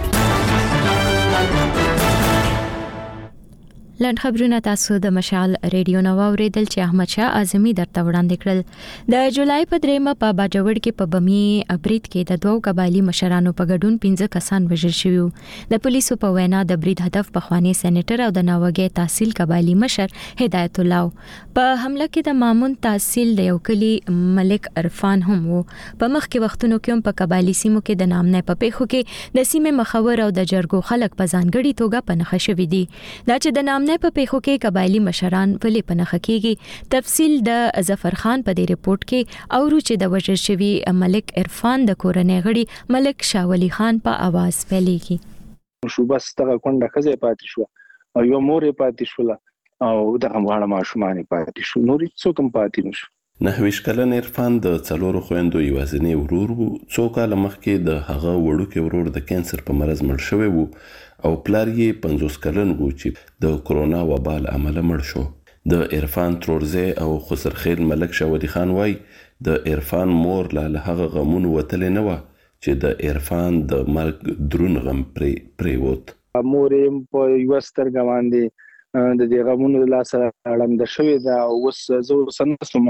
لاند خبرونه تاسو د مشال ریډیو نو اوریدل چې احمد شاه اعظمي درته وړاندې کړل. د جولای په 3 په باجوړ کې په بمی برید کې د 2 قبایلی مشرانو په ګډون 15 کسان وژل شوي. د پولیسو په وینا د برید هدف په خواني سېنیټر او د ناوګي تحصیل قبایلی مشر هدایت الله په حمله کې د مامون تحصیل د یو کلی ملک عرفان هم وو. په مخ کې وختونو کې هم په قبایلی سیمو کې د نامنه په پیښو کې د سیمه مخور او د جرګو خلک په ځانګړي توګه پنهخ شوي دي. دا چې د نامنه په پیښو کې قبایلی مشران ولې پنهخ کیږي تفصیل د ظفر خان په دې ریپورت کې او چې د وژل شوی ملک عرفان د کورنۍ غړي ملک شاولی خان په आवाज پیلېږي. شو بس تر کونډه خزه پاتې شو او یو مور پاتې شو او د همغه ماشومان پاتې شو نور څوک هم پاتې نشو. 9 کلن عرفان د 4 خويندو یوازینی ورور وو. څو کال مخکې د هغه وړوکی ورور د کانسر په مرز مړ شوی وو او پلار یې 50 کلن وو چې د کرونا وبا له امله مړ شو. د عرفان ترورزه او خسرخیل ملک شاودی خان وای د عرفان مور له هغه غمون وتل نه و چې د عرفان د مرګ درون غم پریوت. مورم په یوستر غواندې د دې غمونو لاسه اړم د شوی دا اوس زو سنسم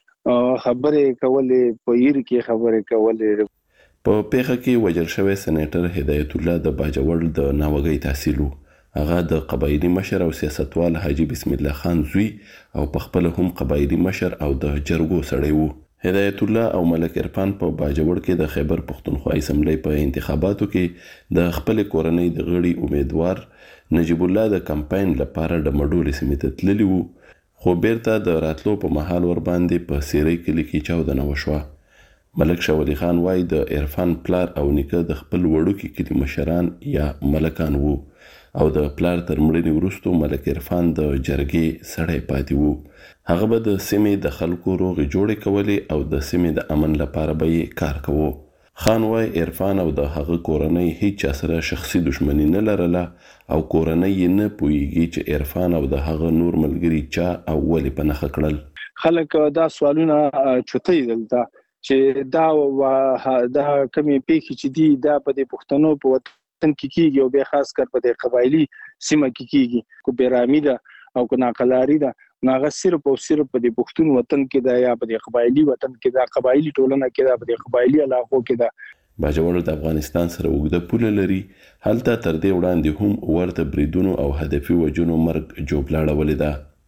خبرې کولې په ییر کې خبرې کولې. په پیښه کې وژل شوی سېنیټر هدایت الله د باجوړ د ناوګي تحصیل هغه د قبایلی مشر او سیاستوال حاجی بسم الله خان زوی او په خپل هم قبایلی مشر او د جرګو سړی وو. هدایت الله او ملک عرفان په باجوړ کې د خیبر پښتونخوا اسمبلی په انتخاباتو کې د خپل کورنۍ د غړي امیدوار نجیب الله د کمپاین لپاره د مډول سیمه تللی وو خو بیرته د راتلو په محل ور باندې په سیری کلی کې چاودنه وشوه. ملک شاولی خان وای د عرفان پلار او نیکه د خپل وړوکی کلی مشران یا ملکان وو او د پلار تر مړینې وروسته ملک عرفان د جرګې سړی پاتې وو. هغه به د سیمې د خلکو روغې جوړې کولې او د سیمې د امن لپاره به یې کار کوو. خان وای عرفان او د هغه کورنۍ هیڅ سره شخصي دښمنی نه لرله او کورنۍ یې نه پوهیږي چې عرفان او د هغه نور ملګري چا او ولې پنهخ کړل. خلک دا سوالونه چوتې دلته چې دا کمی پیښې چې دي دا په دې پښتنو په وطن کې کیږي او به خاص کر په دې قبایلی سیمه کې کیږي کو بیرامي ده او کو ناقلاری ده ناغه صرف او صرف په دې پښتون وطن کې دا یا په دې قبایلی وطن کې دا قبایلی ټولنه کې دا په دې قبایلی علاقو کې دا. باجوړ د افغانستان سره وګړه پوله لري. هلته تر دې وړاندې هم ورته بریدونو او هدفي وجونو مرګ جوړلاړه ولیدا.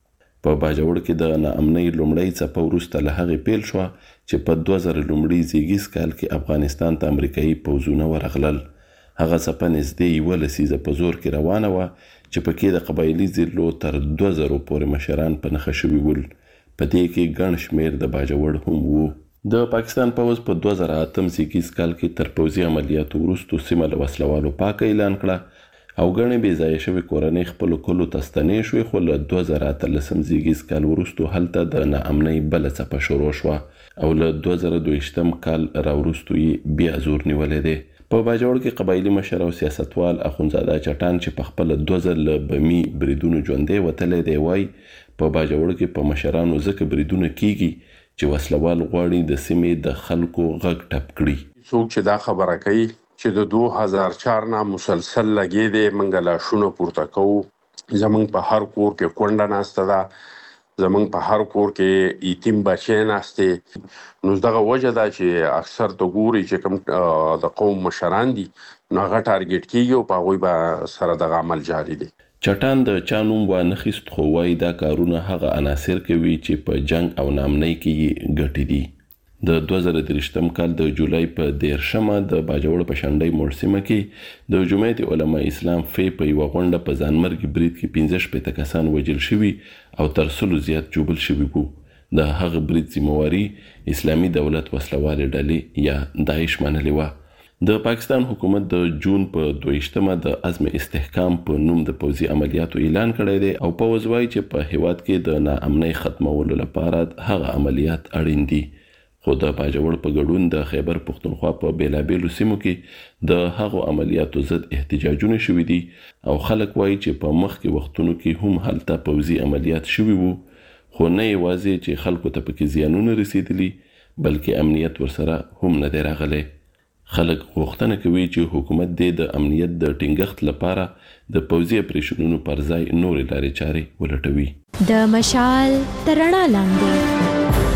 په باجوړ کې د ناامنۍ لومړی څپه وروسته له هغې پیل شوه چې په 2000 لومړي زیږیز کال کې افغانستان ته امریکایي پوځونه ورغلل. هغه څپه نږدې 11 لسیزه په زور کې روانه وه چې پکې د قبایلي ضلعو تر 2000 پورې مشران په نښه شوي ول. په دې کې ګڼ شمېر د باجوړ هم وو. د پاکستان پوځ په 2008 زیږیز کال کې تر پوځي عملیاتو وروسته سیمه له وسلوالو پاکه اعلان کړه او ګڼې بې ځایه شوې کورنۍ خپلو کلو ته ستنې شوې، خو له 2018 زیږیز کال وروسته هلته د ناامنۍ بله څپه شروع شوه او له 2022 کال راوروسته یې بیا زور نیولی دی. په باجوړ کې قبایلي مشر او سیاستوال اخونزاده چټان چې په خپل 2000 له بمي بریدونو ژوندی وتلی دی وایي په باجوړ کې په مشرانو ځکه بریدونه کیږي چې وسلوال غواړي د سیمې د خلکو غږ ټپ کړي. څوک چې دا خبره کوي چې د 2004 نه مسلسل لګې دی منګه لاشونه پورته کوو، زمونږ په هر کور کې کونډه ناسته ده، زمونږ په هر کور کې یتیم بچی ناستې. نو دغه وجه ده چې اکثر ته ګوري چې کوم د قوم مشران دي نو هغه ټارګټ کیږي او په هغوی به سره دغه عمل جاري دی. چټان د چا نوم وانخیست خو وایي دا کارونه هغه عناصر کوي چې په جنگ او ناامنۍ کې یې ګټې دي. د 2023 کال د جولای په 13 د باجوړ په شنډۍ موړ سیمه کې د جمعیت علما اسلام په یوه غونډه په ځانمرګي برید کې 15 کسان وژل شوي او تر 100 زیات ژوبل شوي وو. د هغه برید ذمہواري اسلامي دولت وسلوالې ډلې یا داعش منلې وه. د پاکستان حکومت د جون په 22 د عزم استحکام په نوم د پوځي عملیاتو اعلان کړی دی او پوځ وایي چې په هیواد کې د ناامنۍ ختمولو لپاره هغه عملیات اړین دي. خو د باجوړ په ګډون د خیبر پښتونخوا په بیلابیلو سیمو کې د هغو عملیاتو ضد احتجاجونه شوي دي او خلک وایي چې په مخکې وختونو کې هم هلته پوځي عملیات شوي وو، خو نه یوازې چې خلکو ته پکې زیانونه رسیدلي بلکې امنیت ورسره هم نه دی راغلی. خلک غوښتنه کوي چې حکومت دې د امنیت د ټینګښت لپاره د پوځي اپریشنونو پر ځای نورې لارې چارې ولټوي. د مشال تر رڼا لاندې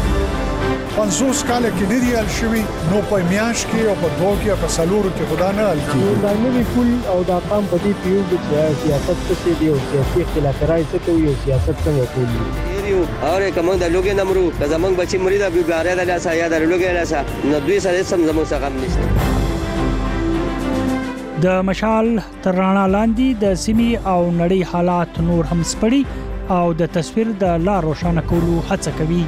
50 کاله کې نه دی حل شوی، نو په میاش کې او په دوه کې او په سالورو کې خدا نه حل کیږي. دا نوی پول او دا قام په دې پیو چې سیاست څه دی او سیاسي اختلاف راځي څه کوي او سیاست څنګه کوي. اور کوم د لوګي نمرو د زمنګ بچي مرید ابي ګاره د لاسه یا د لوګي لاسه نو دوی سره سم زمو څخه غم نشته. د مشال تر رڼا لاندې د سیمې او نړۍ حالات نور هم سپړي او د تصویر د لار روښانه کولو هڅه کوي.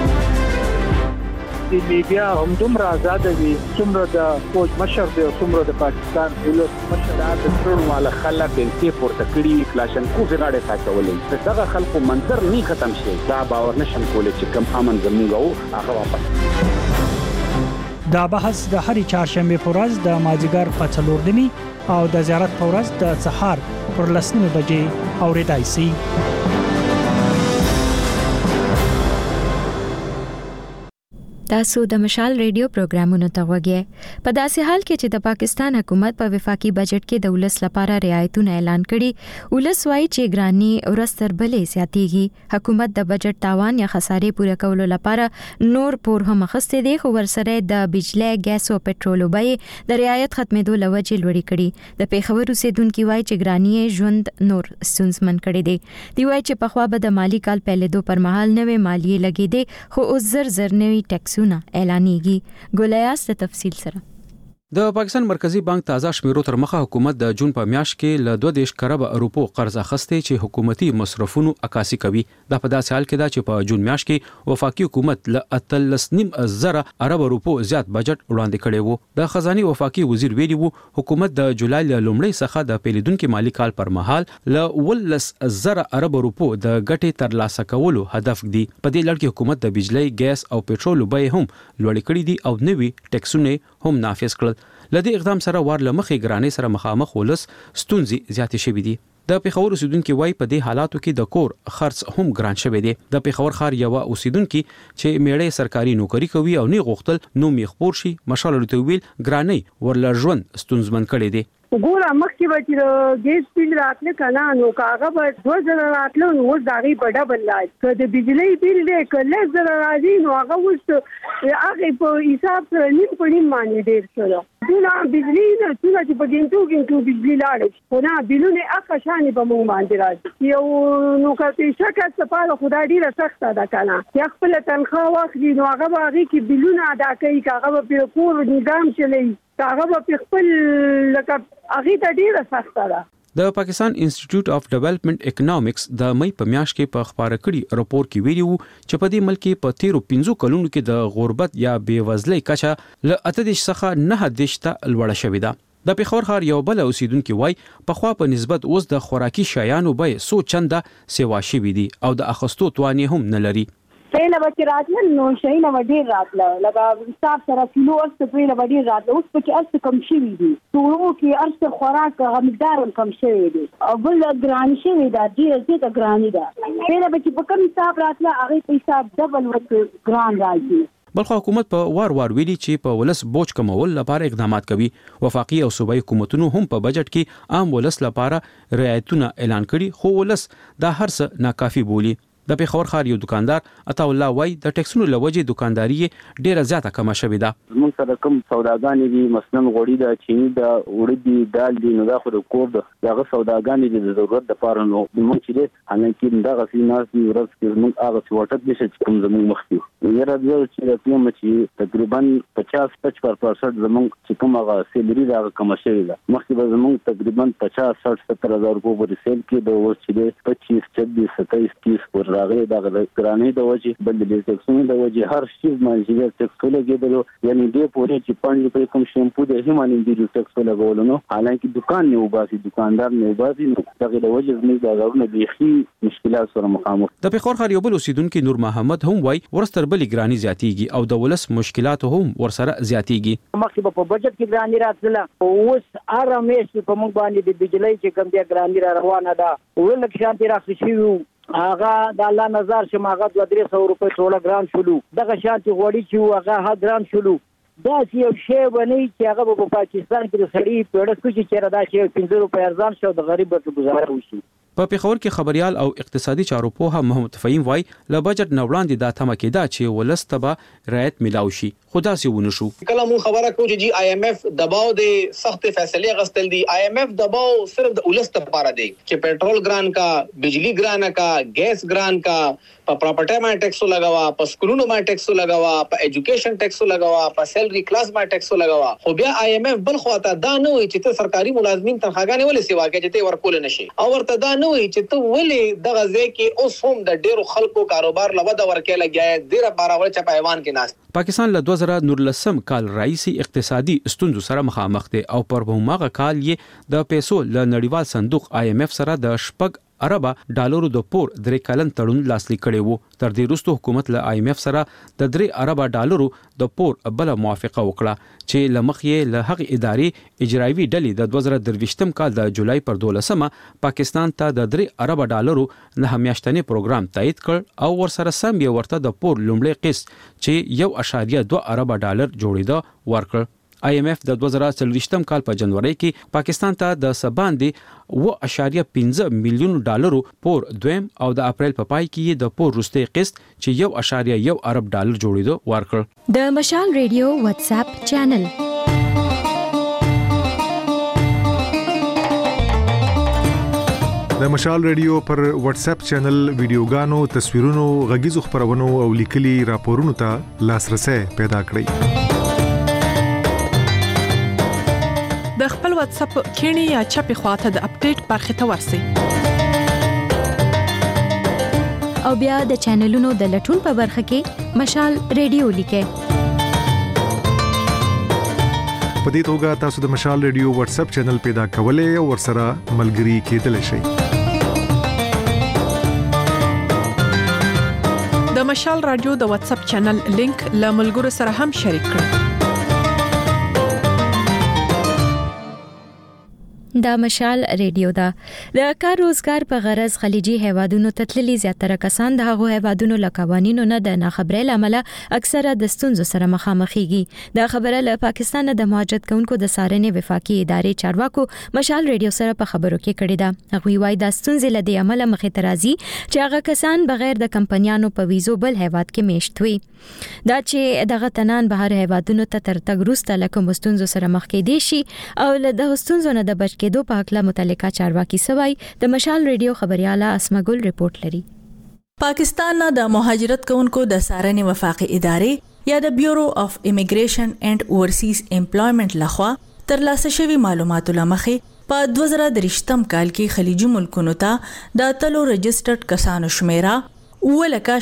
د میډیا هم دومره آزاد دي څومره د فوج مشر دی او څومره د پاکستان ولس مشر د ټول مال خلک د پورته کړي کلاشنکوف غاړه ساتولې. دغه خلکو منظر نه ختم شي، دا باور نشم کولای چې کم امن زموږ او هغه واپس. دا بحث د هرې چهارشنبه په ورځ د مازیګر په 4 او د زیارت په ورځ د سهار پر 10 بجې اورېدای شي. تاسو د مشال ریډیو پروګرامونو ته وګورئ. په داسې حال کې چې د پاکستان حکومت په وفاقي بجټ کې د ولس لپاره رعایتونه اعلان کړي، ولس وايي چې ګرانی ورستر بلې زیاتېږي. حکومت د بجټ تاوان یا خسارې پوره کولو لپاره نور پور هم اخیستې دي، خو ورسره د بجلی، ګیس او پټرولو بیې د رعایت ختمېدو لوجې لوړې کړي. د پیښور اوسیدونکو وايي چې ګرانی ژوند نور ستونزمن کړي دي. دی وايي چې په خوا به د مالی کال پیلېدو پر مهال نوې مالیې لګېدې، خو اوس زر نوي ټیکس اعلانېږي. ګولیاس د تفصیل سره. د پاکستان مرکزی بانک تازه شمیرو تر مخه حکومت د جون په میاشت کې له 22 کروڑ روپو قرض اخیسته چې حکومتي مصرفونو عکاسي کوي. دا په داسې حال کې دا چې په جون میاشت کې وفاقي حکومت له 13.5 ارب روپو زیات بجټ وړاندې کړی وو. د خزانه وفاقي وزیر ویلي وو حکومت د جولای له لومړۍ څخه د پیلیدونکو مالی کال پر مهال له 13 ارب روپو د ګټې ترلاسه کولو هدف دی. په دې لړ کې حکومت د بجلی، ګیس او پټرول بیې هم لوړې کړې دي او نوي ټیکسونه هم نافذ کړل. لدې اقدام سره ور لمخې ګرانۍ سره مخامخ ولس ستونزې زیاتې شوې دي. د پیښور اوسیدونکو وای په دې حالاتو کې د کور خرڅ هم ګران شوی دی. د پیښور ښار یو اوسیدونکو چې میړې سرکاري نوکری کوي او نه غوښتل نو میخپور شي مشال لته ویل ګرانۍ ورل ژوند ستونزمن کړي دي. ګوره مخکې به چې ګیس بیل راتله کنه نو کاغه به 2000 راتله نو اوس دغه په ډبل لاج که د بجلی بیل دی که 1000 راځي نو هغه اوس هغه په حساب سره نیم په نیم باندې ډیر شو دونه بجلی نه چې په ګنټو بجلی لاړ خو نه بیلونه اخا شانې به مونږ باندې راځي یو نو که شکه سپاره خدای ډیره سخته ده کنه یا خپل تنخواه واخلي نو هغه به هغې کې بیلونه ادا کوي که هغه به په کور نظام چلوي که هغه به په خپل لکه هغې ته ډیره سخته ده د پاکستان انسټیټیوټ اف ډیولپمنٹ اکونومکس د مئی په میاشت کې په خبره کړي راپور کې ویلي وو چې په دې ملک کې په 13 کلونو کې د غربت یا بیوزلۍ کچه له 38 څخه 9 ته لوړه شوې ده د پیښور ښار یو بل اوسیدونکو وای په خوا په نسبت اوس د خوراکي شیانو به سو چنده سیوا شوې دي او د اخستو توانې هم نه لري پهله به راتل نو شینا وډیر راتله لکه حساب سره کیلو ارسته پهله وډیر راتله اوس په کې ارسته کم شوی دي نو کې ارسته خوراک مقدار کم شوی دي او بل ګران شوی دا ډیر زیاته ګرانی ده پهله به په کم حساب راتله هغه په حساب ډبل ورته ګران راځي بلخ حکومت په وار ویلي چې په ولس بوج کمول لپاره اقدامات کوي وفاقي او صوبایي حکومتونو هم په بجټ کې عام ولس لپاره رعایتونه اعلان کړي خو ولس دا هر څه ناکافي بولي د پیښور ښار یو دکاندار عطا الله وای د ټیکسونو لوجې دکانداري ډیره زیاته کمه شوې ده موږ سره کوم سوداګانې دي مثلا غوړي د چینی د وړي دي دال دي نو دا خو د کور دغه سوداګانې دي د ضرورت لپاره نو موږ چې هغه کې دغه سیناس دی ورځ کې موږ هغه څوټه دي چې کوم زموږ مخکې یره د چې د پیوم چې تقریبا 50-55% زموږ چې کوم هغه سیلري دا کوم شي ده مخکې به زموږ تقریبا 50-60-70 هزار روپۍ په سیل کې د اوس چې 25-26-27 ور راغلي دا ګرانې د وجه بل د ټیکسونو د وجه هر شي باندې ټیکس لګیدلو یعنی دې پورې چې پاندې په کوم شیمپو د همانې د ټیکس لګولو نو حالانکه دکان نه وباسي دکاندار نه وباسي نو دغه د وجه زموږ د غوړنه بيخي مشکلات سره مخامخ د پیښور ښار یو بل اوسیدونکو نور محمد هم وای ورستر بلی ګرانی زیاتیږي او د ولس مشکلات هم ورسره زیاتیږي مخکې په بجټ کې ګرانی راتله اوس ارامش په موږ باندې د بجلی چې کوم دی ګرانی را روانه ده ولک شانتي راخي شي هغه د الله نظر چې ماغه 200 روپۍ ټوله ګران شلو دغه شانتي غوړي چې هغه ها ګران شلو دا یو شی ونی چې هغه په پاکستان کې د سړی پیړه کوي چې دا شی 15 روپۍ ارزان شو د غریب په گزاره وشي په پیښور کې خبريال او اقتصادي چارو پوها محمد فهیم وای ل بجټ نوړاندې دا تمه کېده چې ولستبه رعایت ملاوي شي خدا سي ونه شو کله مو خبره کوي چې آی ایم ایف دباو دي سخت فیصله غستل دي آی ایم ایف دباو صرف د ولست لپاره دی چې پېټرول ګران کا بجلی ګران کا ګیس ګران کا په پراپرټي باندې ټیکس لګاوا په سکولونو باندې ټیکس لګاوا په ایجوکیشن ټیکس لګاوا په سیلري کلاس باندې ټیکس لګاوا خو بیا آی ایم ایف بل خواته دا نه وي چې ته سرکاري ملازمین تنخواګانې ولې سیوا کې چې ته ورکول نشي او ورته دا نه وي چې ته ولې دغه ځای کې اوس هم د ډیرو خلکو کاروبار لوده ورکې لګیا ډیره بارول چې په ایوان کې ناس پاکستان له 2019 کال رئیسي اقتصادي ستونزو سره مخامخ دي او پر هماغه کال یې د پیسو له نړیوال صندوق آی ایم ایف سره د شپږ اربه ډالرو د پور 3 کلن تړون لاسلیک کړي وو تر دې وروسته حکومت له آی ایم ایف سره د 3 اربه ډالرو د پور بل موافقه وکړه چې لمخې له هغه ادارې اجرایوي ډلې د 2023م کال د جولای پر 12مه پاکستان ته د 3 اربه ډالرو نه میاشتنی پروګرام تایید کړ او ورسره سم یې ورته د پور لومړی قسط چې 1.2 اربه ډالر جوړیده ورکړ آی ایم ایف د 2024م کال په جنوري کې پاکستان ته د سباندې 1.15 میلیون ډالرو پور دویم او د اپریل په پای کې د پور وروستي قسط چې 1.1 ارب ډالر جوړیدو ورکړ د مشال ریډیو واتس اپ چینل د مشال ریډیو پر واتس اپ چینل ویډیوګانو تصویرونو غږیزو خبرونو او لیکلي راپورونو ته لاسرسي پیدا کړئ د خپل واتس اپ کینی یا چپی خواته د اپډیټ برخه ته ورسی او بیا د چینلونو د لټون په برخه کې مشال ریډیو لیکه په دې توګه تاسو د مشال ریډیو واتس اپ چینل پیدا کولای او ورسره ملګري کېدلی شئ د مشال رادیو د واتس اپ چینل لینک له ملګرو سره هم شریک کړئ دا مشال ریډیو دا د کار روزګار په غرض خلیجي هیوادونو ته تللي زیاتره کسان د هغو هیوادونو له قوانینو نه د ناخبرۍ له امله اکثره د ستونزو سره مخامخېږي. دا خبره له پاکستان د مهاجرت کوونکو د څارنې وفاقي ادارې چارواکو مشال ریډیو سره په خبرو کې کړې ده. هغوی وایي دا ستونزې له دې امله مخې ته راځي چې هغه کسان بغیر د کمپنیانو په ویزو بل هیواد کې میشت وي. دا چې دغه تنان بهر هیوادونو ته تر تګ وروسته له کومو ستونزو سره مخ کېدی شي او له دغو ستونزو نه د بچ کېدو په هکله متعلقه چارواکي سوای د مشال ریډیو خبرياله اسمه ګل ریپورت لري. پاکستان نه د مهاجرت کوونکو د څارنې وفاقي ادارې یا د بیورو اف امیګریشن اینڈ اوورسیز امپلایمنٹ لخوا ترلاسه شوی معلوماتو لمخې په 2023م کال کې خلیجي ملکونو ته د تلو رجسټرډ کسانو شمیره ولکه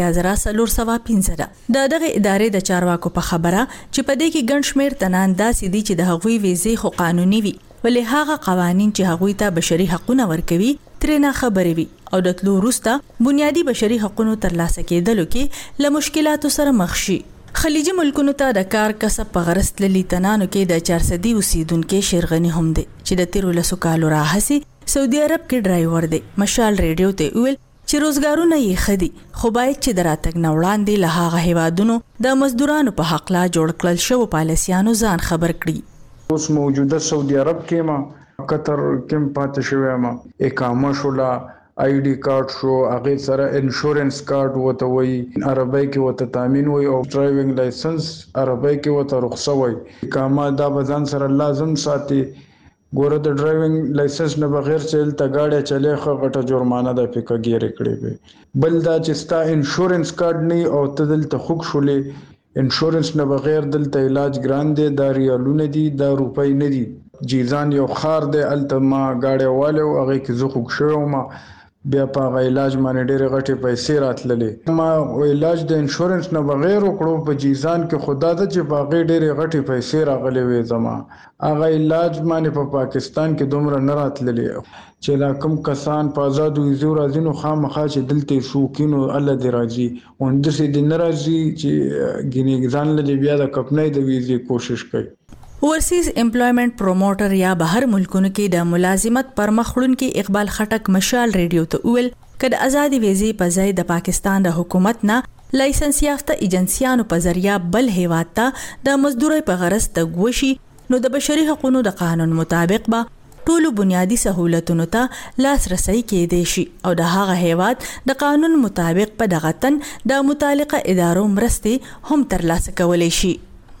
شپږ د دغه ادارې د چارواکو په خبره چې په دې کې ګڼ شمېر تنان داسې دي چې د هغوی ویزې خو قانوني وي ولې هغه قوانین چې هغوی ته بشري حقوقونه ورکوي ترې نه خبرې وي او د تلو وروسته بنیادی بشري حقوقو ترلاسه کېدلو کې له مشکلاتو سره مخ شي. خلیجي ملکونو ته د کار کسب په غرض تللي تنانو کې د 400 اوسیدونکو شیرغني هم دي چې د 13 کالو راهسي سعودي عرب کې ډرایور دي. مشال ریډیو ته ویل چې روزګارونه یې خدي خو باید چې دراتګ نه وړاندې له هغه هیوادونو د مزدورانو په حق لا جوړ کړل شو پالیسیانو ځان خبر کړي. اوس موجوده سعودي عرب کې ما قطر کې پاتې شوی ما اقامه شولا آی ډی کارت شو هغه سره انشورنس کارت وته وي عربی کې وته تامین وي او ډرایوینګ لایسنس عربی کې وته رخصه وي اقامه دا بزن سره لازم ساتي. ګوره د ډرایوینګ لایسنس نه بغیر چل تا گاډي چلے خو غټه جرمانه د پکې ګیرې کړې وي. بل دا چې ستا انشورنس کارت نه او تدل ته خوک شولې انشورنس نه بغیر دلته علاج ګران دي دا ریالونه دي دا روپۍ نه دي. جیزان یو خار دی التما گاډي والو هغه کې زه خوک شوم ما بیا په علاج باندې ډېر غټي پیسې راتللې ما علاج د انشورنس نه بغیر وکړو په جیزان کې خدا د چې باغې ډېر غټي پیسې راغلې وې زما هغه علاج باندې په پاکستان کې دومره نه راتللې چې لا کوم کسان په آزاد ویزو راځي نو خامخا چې دلته شوکینو الله دې راځي اون د سې د ناراضي چې ګینې ځان له بیا د کپنې د ویزې کوشش کوي. اوورسیز امپلایمنٹ پروموټر یا بهر ملکونو کې د ملازمت پر مخړون کې اقبال خټک مشال ریډیو ته ویل کله آزادي ویزې په ځای د پاکستان د حکومت نه لایسنس یافته ایجنسیانو په ذریعہ بل هیواد ته د مزدوري په غرض تګوشي نو د بشري حقوقو د قانون مطابق به ټولو بنیادی سہولتونو ته لاسرسي کېدای شي او د هغه هیواد د قانون مطابق په دغه تن د متعلقه ادارو مرستې هم ترلاسه کولای شي.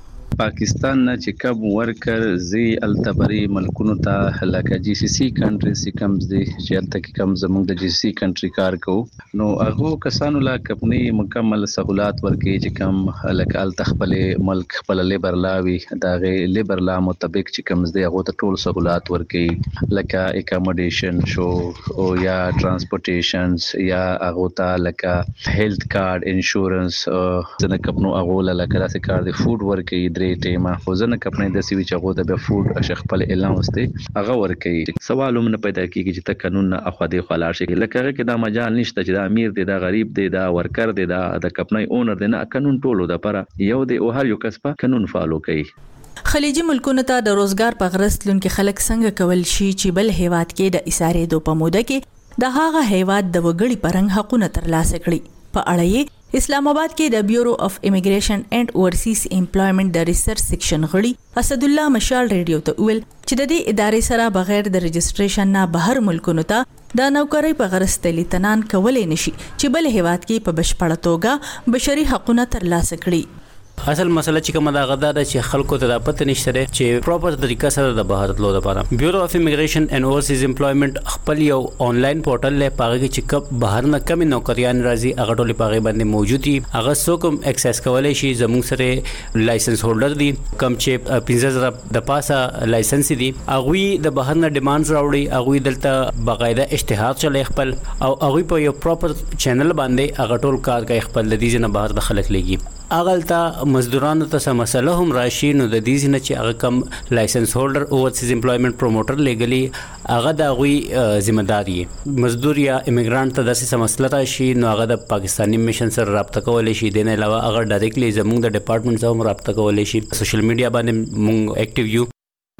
پاکستان نه چې کب ورکر زی التبری ملکونو ته لکه جی سی سی کنټریز کم دي چې الته کې کم زموږ د جی سی کنټری کار کوو نو هغه کسانو لا خپل مکمل سہولت ورکړي چې کم لکه الته خپل ملک خپل لیبر لاوي دغه لیبر لا مطابق چې کم دي هغه ته ټول سہولت ورکړي لکه اکاموډیشن شو او یا ترانسپورټیشنز یا هغه ته لکه هیلث کارت انشورنس ځنه کپنو هغه لکه داسې کار دی فود ورکړي ټیمه خو ځنه کپنې د سیوی چغو د فود شخپل اعلان واستي هغه ورکړي. سوال هم نه پیدا کیږي چې ته قانون نه اخوا دی خلاص شي لکه کې دا مجال نشته چې دا امیر دی دا غریب دی دا ورکر دی دا د کپنې اونر دی نه قانون ټولو د پر یو دی او هر یو کس په قانون فالو کوي. خلیجي ملکونو ته د روزګار په غرض لونکي خلک څنګه کول شي چې بل هیواد کې د اساره دو په موده کې د هغه هیواد د وګړي پرنګ حقوقونه ترلاسه کړي. په اړه اسلام آباد کې د بیورو اف امیګریشن اینڈ اوورسیز امپلایمنٹ د ریسرچ سیکشن غړي اسد الله مشال ریډیو ته ویل چې د دې ادارې سره بغیر د رجسټریشن نه بهر ملکونو ته د نوکری په غرض تللی تنان کولای نشي چې بل هیواد کې په بشپړه توګه بشري حقوقونه ترلاسه کړي. اصل مسله چې کومه دا غدا ده چې خلکو ته د پته نشته چې پراپر طریقه سره د بهر تلو لپاره بیورو اف امیګریشن اینڈ اوورسیز امپلایمنٹ خپل یو آنلاین پورټل له پاګه چې کب بهر نه کم نوکریان راځي هغه ټول پاګه باندې موجود دي هغه څوک هم اکسس کولای شي زموږ سره لایسنس هولډر دي کم چې 15000 د پاسه لایسنس دي هغه د بهر نه ډیماندز راوړي هغه دلته باقاعده اشتهار چلای خپل او هغه په یو پراپر چینل باندې هغه ټول کار کوي خپل د دې نه بهر د خلک لګي اغلتا مزدورانو ته سم مسله هم راشي نو د دې نه چې هغه کم لایسنس هولډر اوورسیز امپلایمنٹ پروموټر لیګلی هغه د غوي ذمہ داری مزدور یا ایمیګرانټ ته د څه مسله راشي نو هغه د پاکستانی میشن سره رابطه کولای شي د نه علاوه هغه ډایرکټلی زموږ د ډپارټمنټ سره رابطه کولای شي سوشل میډیا باندې مونږ اکټیو یو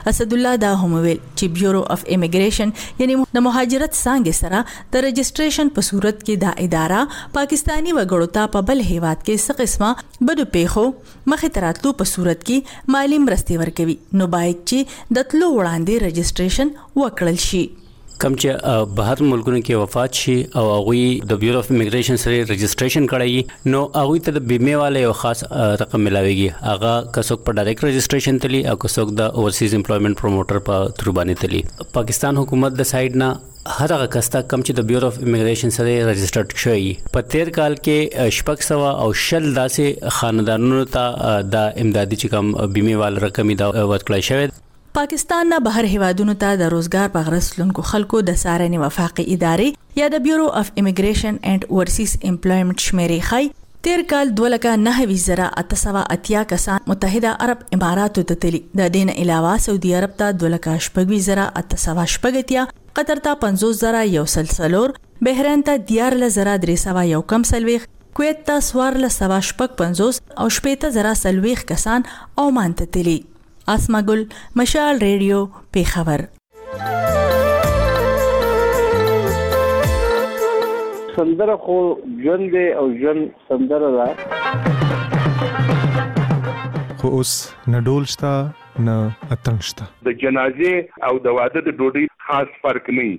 اسد الله دا هم ویل چې بیورو اف امیګریشن یعنی د مهاجرت څنګه سره د رجسټریشن په صورت کې دا اداره پاکستانی وګړو ته په بل هیواد کې څه قسمه بدو پیښو مخې تراتلو په صورت کې مالی مرستې ورکوي نو باید چې د تلو وړاندې رجسټریشن وکړل شي کم چې بهر ملکونو کې وفات شي او هغه د بیورو اف امیګریشن سره رجسټریشن کړی نو هغه ته د بیمه والے یو خاص رقم ملاويږي هغه کڅوک په ډایرکټ رجسټریشن تلی او کڅوک د اوورسیز امپلویمنت پروموټر په تربانی تلی پاکستان حکومت د سایډ نه هر هغه کستا کم چې د بیورو اف امیګریشن سره رجسټرډ شوی په 13 کال کې شپږ سو او شل داسې خاندانونو ته د امدادي چې کم بیمه وال رقم دا ورکړی شوی پاکستان نه بهر هیوادونو ته د روزګار په غرسلونکو خلکو د سارنې وفاقي ادارې یا د بیورو اف امیګریشن اینڈ اوورسیز امپلویمنت شمیرې خای 13 کال 2,9,880 کسان متحده عرب اماراتو ته تللی د دین علاوه سعودي عرب ته 2,880 قطر ته 50,000 بحرین ته 14,300 کم سلويخ کویت ته 14,750 او 15,000 کسان عمان ته تللی اسما ګل مشال ریډیو پیښور سندره خو ژوند او ژوند سندره ده خو اوس نه ډول شته نه اتڼ شته د جنازې او د واده د ډوډۍ خاص فرق نه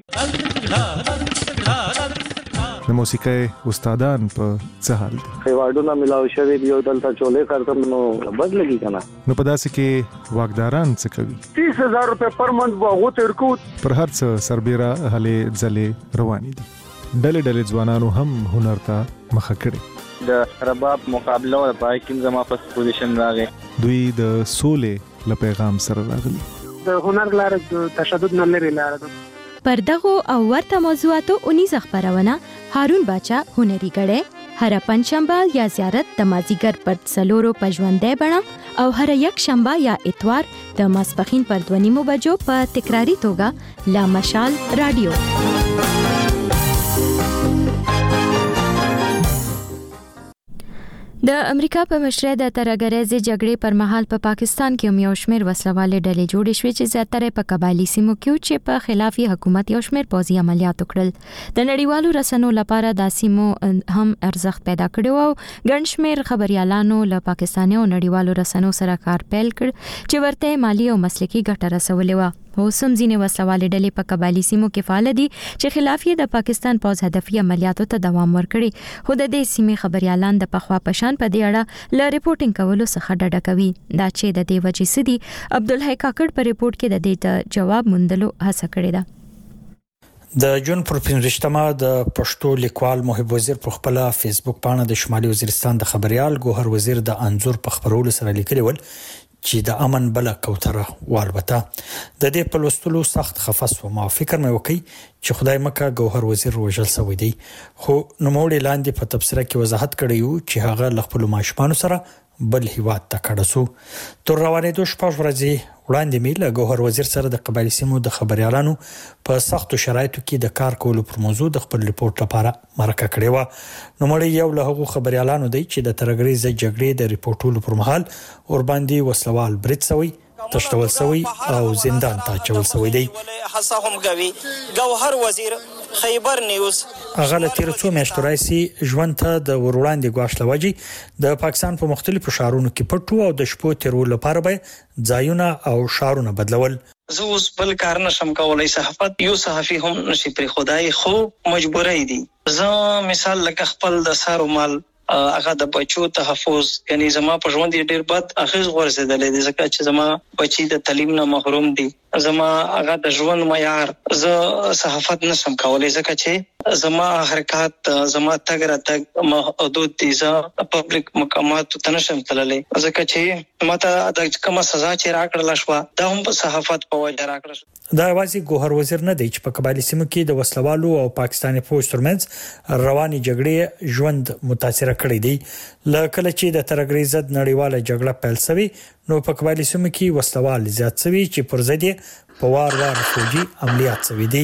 د موسیقۍ استادان په څه حال دي خیواډونه ملاو شوی دی او دلته چولې کارتم نو بدلږي کنه نو په داسې کې واګداران څه کوي 30,000 روپے پر منث واغو تر کو پر هر څه سربېره هلې ځلې روانې دي ډلې ځوانانو هم هنر ته مخه کړي د رباب مقابله او پای کې زما په پوزیشن راغی دوی د سولې له پیغام سره راغلي د هنر لار د تشدد نه لري لار پر دغه او ورته موضوعاتو 19 خبرونه هارون باچا هنري غړې هر پنځشنبه یا زیارت د مازیګر پر څلورو پژوندې بڼه او هر یک شنبه یا اتوار د ماسپخین پر 2:30 بجو په تکراری توګه لا مشال رادیو د امریکا په مشرۍ د ترهګریزې جګړې پر مهال په پاکستان کې یو شمېر وسلوالې ډلې جوړې شوې چې زیاتره په قبایلی سیمو کې چې په خلافي حکومت یو شمېر پوځي عملیات وکړل د نړیوالو رسنیو لپاره د سیمو هم ارزښت پیدا کړو او ګڼ شمېر خبريالانو له پاکستاني او نړیوالو رسنیو سره کار پیل کړ چې ورته مالی او مسلکي ګټه رسولې و اوسم ځینې وسلوالې ډلې په قبایلی سیمو کې فعال دي چې خلافي د پاکستان پوز هدفي عملیاتو ته دوام ورکړي خو د دې سیمې خبريالان د پخوا پشان په دې اړه ل ریپورتینګ کولو څخه ډډه کوي دا چې د دې وجې سدي عبدالحی کاکړ په ریپورت کې د دې جواب موندلو هڅه کړې ده د جون پر 15مه د پښتو لیکوال محب وزیر په خپل فیسبوک باندې د شمالي وزیرستان د خبريال ګوهر وزیر د انزور په خبرولو سره لیکلی ول چې د امن بل کوتره والبته د دې په لوستلو سخت خفص و ما فکر مې وکي چې خدای مکه ګوهر وزیر وژل سوی دی خو نوموړي لاندې په تبصره کې وضاحت کړی و چې هغه خپل ماشومان سره بل هیواد ته کډسو تر روانېدو شپږ ورځې وړاندې مې له ګوهر وزیر سره د قبایلی سیمو د خبريالانو په سختو شرایطو کې د کار کولو پر موضوع د خپل ریپورت لپاره مرکه کړې و نو مړ یو له هغو خبريالانو دی چې د ترګریزه جګړې د ریپورتولو پر مهال اور باندې وسلوال برید سوی تشتول سوی او زندان ته چول سوی دی هڅه هم کوي ګوهر وزیر خیبر نیوز هغه له تیر څو میاشتو راځي ژوند ته د وروړاندې غواش لوجي د پاکستان په مختلفو ښارونو کې پټو او د شپو تیرولو لپاره به ځایونه او ښارونه بدلول زه اوس بل کار نشم کولای صحافت یو صحافي هم نشي پر خدای خو مجبورای دي زه مثال لکه خپل د سارو مال هغه د بچو تحفظ یعنی زما په ژوند ډیر بد اخیز ورسېدلې دي ځکه چې زما بچي د تعلیم نه محروم دي زما هغه د ژوند معیار زه صحافت نشم کولای ځکه چې زما حرکت زما تګ راتګ محدود دي زه پبلک مقامات ته نشم تللی ځکه چې ماته د کومه سزا چې راکړل شو دا هم په صحافت په وجه راکړل دا واځي ګوهر وزیر نه دی چې په قبایلی سیمو کې د وسلوالو او پاکستاني فوج ترمنځ رواني جګړې ژوند متاثر کړی دی لکه چې د ترګریزه نړیواله جګړه پیل شوه نو په قبایلی سیمو کې وسلوال زیات شوي چې پر ضد په وار فوجي عملیات شوي دي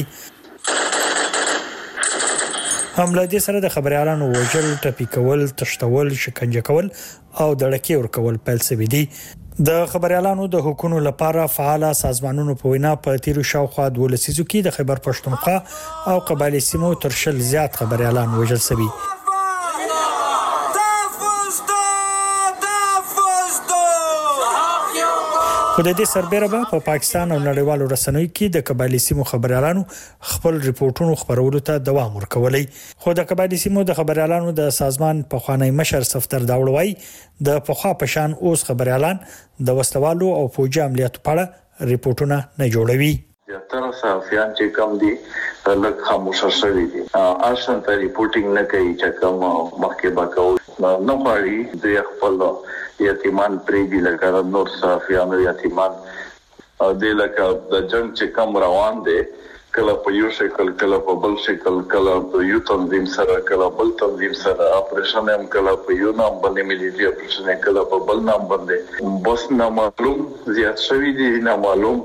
حمله دي سره د خبريالانو وژل ټپي کول تشتول شکنجه کول او دړکې ور کول پیل شوی دي د خبريالانو د حقوقو لپاره فعال سازمانونو په وینا په تیرو شاوخوا 12 لسیزو کې د خیبر پښتونخوا او قبایلی سیمو تر شل زیات خبريالان وژل شوي. خو د دې سربېره به په پاکستان او نړیوالو رسنیو کې د قبایلی سیمو خبريالانو خپل ریپورتونو خبرولو ته دوام ورکولای. خو د قبایلی سیمو د خبريالانو د سازمان په خوانی مشر صفدر داوړوي د پخوا پشان اوس خبريالان د وسلوالو او فوجي عملیاتو په اړه ریپورتونه نه جوړوي. تر صحافیان چې کم دي لکه خاموشه شوي دي اصلا ته ریپورتینګ نه کوي چې کوم مخکې باکاو نه غواړي د خپل یتیمان پریږدي لکه نور صحافیان یتیمان د لکه د جنگ چې کم روان دي کله په یو شکل کله په بل شکل کله په یو تنظیم سره کله بل تنظیم سره اپریشن هم کله په یو نام باندې ملي اپریشن کله په بل نام باندې بس نه معلوم زیات شوي دي نه معلوم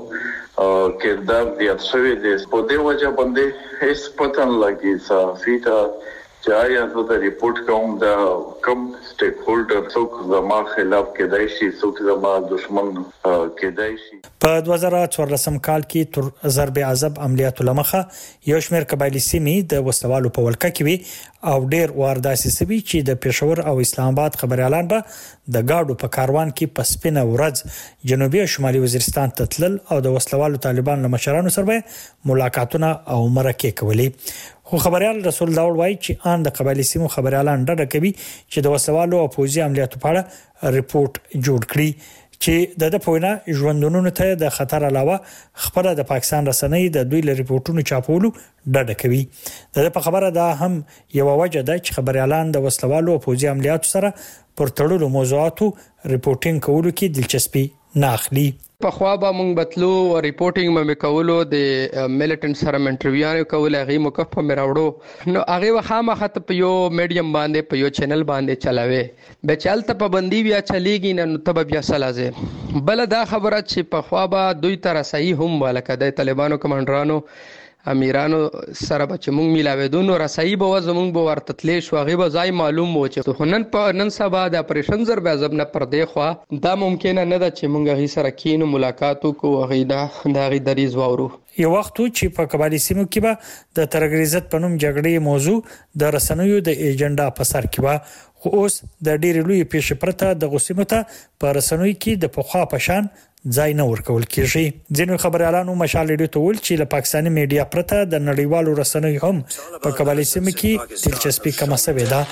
کردار زیات شوی دی په دې وجه باندې هیڅ پته نه لګي صحافي ته چې آیا زه د ریپورت کوم د کم سټیک هولډر څوک زما خلاف کېدای شي څوک زما دشمن کېدای شي. په 2014 کال کې تر ضرب عذاب عملیاتو لمخه یو شمېر قبایلی سیمې د وسلوالو په ولکه کې وي او ډېر وارداسي سوي چې د پېښور او اسلام آباد خبريالان به د گاډو په کاروان کې په سپینه ورځ جنوبي او شمالي وزیرستان ته تلل او د وسلوالو طالبان له مشرانو سره ملاقاتونه او مرکې کولې. خو خبريال رسول داوړ وایي چې ان د قبایلی سیمو خبريالان ډډه کوي چې د وسلوالو او فوجي عملیاتو په اړه ریپورت جوړ کړي چې د پوینا ژوندونونو ته د خطر علاوه خبره د پاکستان رسنۍ د دوی له ریپورتونو چاپولو ډډه کوي. د په خبره دا هم یو وجه ده چې خبريالان د وسلوالو او فوجي عملیاتو سره پر تړلو موضوعاتو ریپورتینګ کولو کې دلچسپي نه اخلي. په خوا به مونږ بتلو او ریپورتینګ مې کولو د میلیټنټ سره انټرویوانو کول هغه موقف په مراوړو نو هغه وخامه خط په یو میډیم باندې په یو چینل باندې چلاوي به چلته پابندي بیا چلیږي نو تب بیا سلازه بل دا خبره چې په خوا به دوی تر صحیح هم ولکه د طالبانو کمانډرانو امیرانو سره به چې مونږ ملاوېدو نو رسایي به زمونږ به ورته تلې شو هغه به ځای معلوم و چې نن سبا د اپریشن ضرب عذاب نه پردې خو دا ممکن نه ده چې مونږ هغه سره کینو ملاقات وکړو هغه دا غي دریز وورو. یو وخت چې په قبایلی سیمو کې به د ترګریزت پنوم جګړې موضوع د رسنیو د ایجنډا په سر کې و خو اوس د ډېر لوی پیښې پرته د غوسیمو ته په رسنیو کې د پخوا پشان ځای نه ورکول کیږي. ځینو خبريالانو مشال ډیډو ته ول چې له پاکستاني میډیا پرته د نړیوالو رسنیو هم په قبایلی سیمو کې دلچسپي کم شوې ده.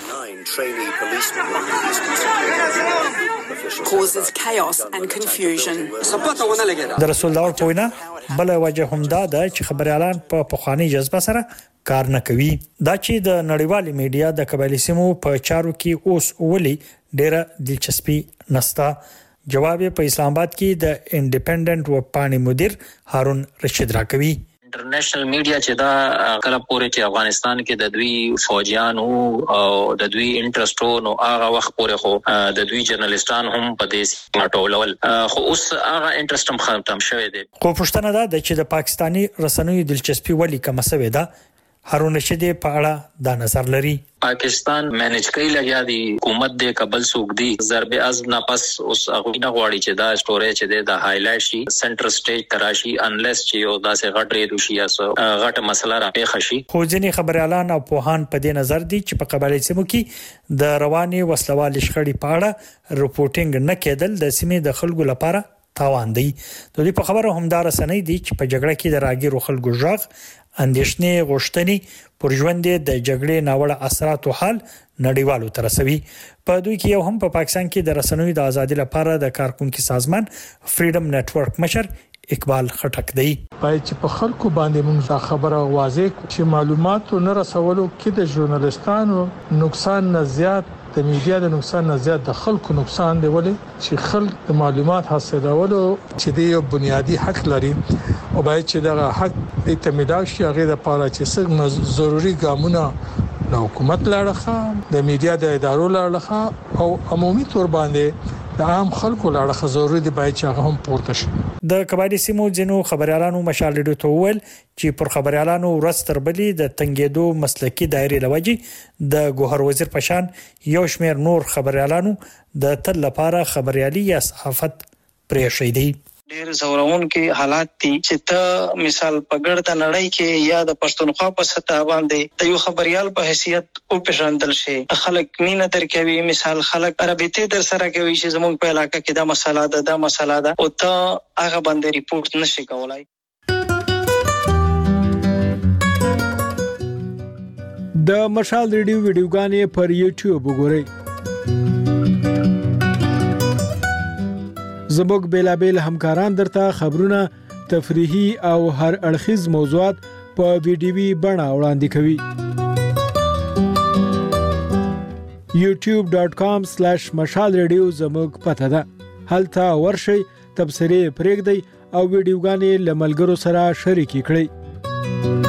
causes chaos and confusion. د رسول داوړ په وینا بل وجه هم دا ده چې خبريالان په پخوانی جذبه سره کار نه کوي. دا چې د نړیوالي میډیا د قبایلی سیمو په چارو کې اوس ولي ډېره دلچسپي نستا. جواب په اسلام آباد کې د انډیپندنت وپانی مدیر هارون رشید راکوي. انټرنیشنل میډیا چې دا کله پورې چې افغانستان کې د دوی فوجیان او د دوی انټرسټو نو هغه وخت پورې خو د دوی جرنالستان هم په دې ماټولول خو اوس هغه انټرسټ هم ختم شوی دی. خو پښتنه ده چې د پاکستانی رسنیو دلچسپي ولې کم شوې ده. هارون رشید په اړه دا نظر لري. پاکستان مینج کوي لګیا دی حکومت د کابل سوق دی ضرب عزم نه پس اوس هغه نه غواړي چې دا سټوریج دی د هایلایټ شي سنټر سټیج تراشي انلیس چې یو داسې غټ ریډو شي یا غټ مسله را پیښ شي. خو ځینې خبريالان او پوهان په دې نظر دي چې په قبایلی سیمو کې د رواني وسلوال شخړې په اړه ریپورتینګ نه کېدل د سیمې د خلکو لپاره تاوان دی. د دې په خبره هم دا رسنۍ دي چې په جګړه کې د راګیرو خلکو ژغ اندېښنې غوښتنې پر ژوند د جګړې ناوړه اثرات او حال نړیوالو تر رسوي. په دوی کې یو هم په پاکستان کې د رسنیو د ازادي لپاره د کارکونکو سازمان فریډم نتورک مشر اقبال خټک دی. پای چې په خلکو باندې موږ دا خبره واضح چې معلومات نه رسولو کې د ژورنالستانو نقصان نه زیات د میډیا د نقصان نه زیات د خلکو نقصان دی ولې چې خلک د معلومات حاصلولو چې دی یو بنیادی حق لري او باید چې دغه حق د تمدید شي هغه د پاره چې څنګه ضروري ګامونه د حکومت لړخه د میډیا د ادارو لړخه او عمومي تور باندې د عام خلکو لړخه ضروري دی باید چې هغه هم پورته شي. د قبایلی سیمو جنو خبريالانو مشال ډیډو ته ویل چې پر خبريالانو ورځ تر بلې د تنګېدو مسلکی دایره لوجي د ګوهر وزیر پشان یو شمیر نور خبريالانو د تل لپاره خبريالي یا صحافت پرې شي. ډېر زورون کې حالات دي چې ته مثال پګړ د نړۍ کې یا د پښتونخوا په سطح باندې د یو خبريال په حیثیت او پېژندل شي. خلک مینه درکوي، مثال خلک رابطه در سره کوي چې زموږ په علاقې کې دا مسله ده او ته هغه باندې ریپورت نشي کولای. د مشال ریډیو ویډیوګانې پر یوټیوب وګورئ. زموږ بیلابل همکاران درته خبرونه، تفریحي او هر اړخیز موضوعات په ویډیوي بڼه وړاندې کوي. youtube.com/مشال ریډیو زموږ پته ده. هلته ورشئ، تبصرې پرېږدئ او ویډیوګانې له ملګرو سره شریکې کړئ.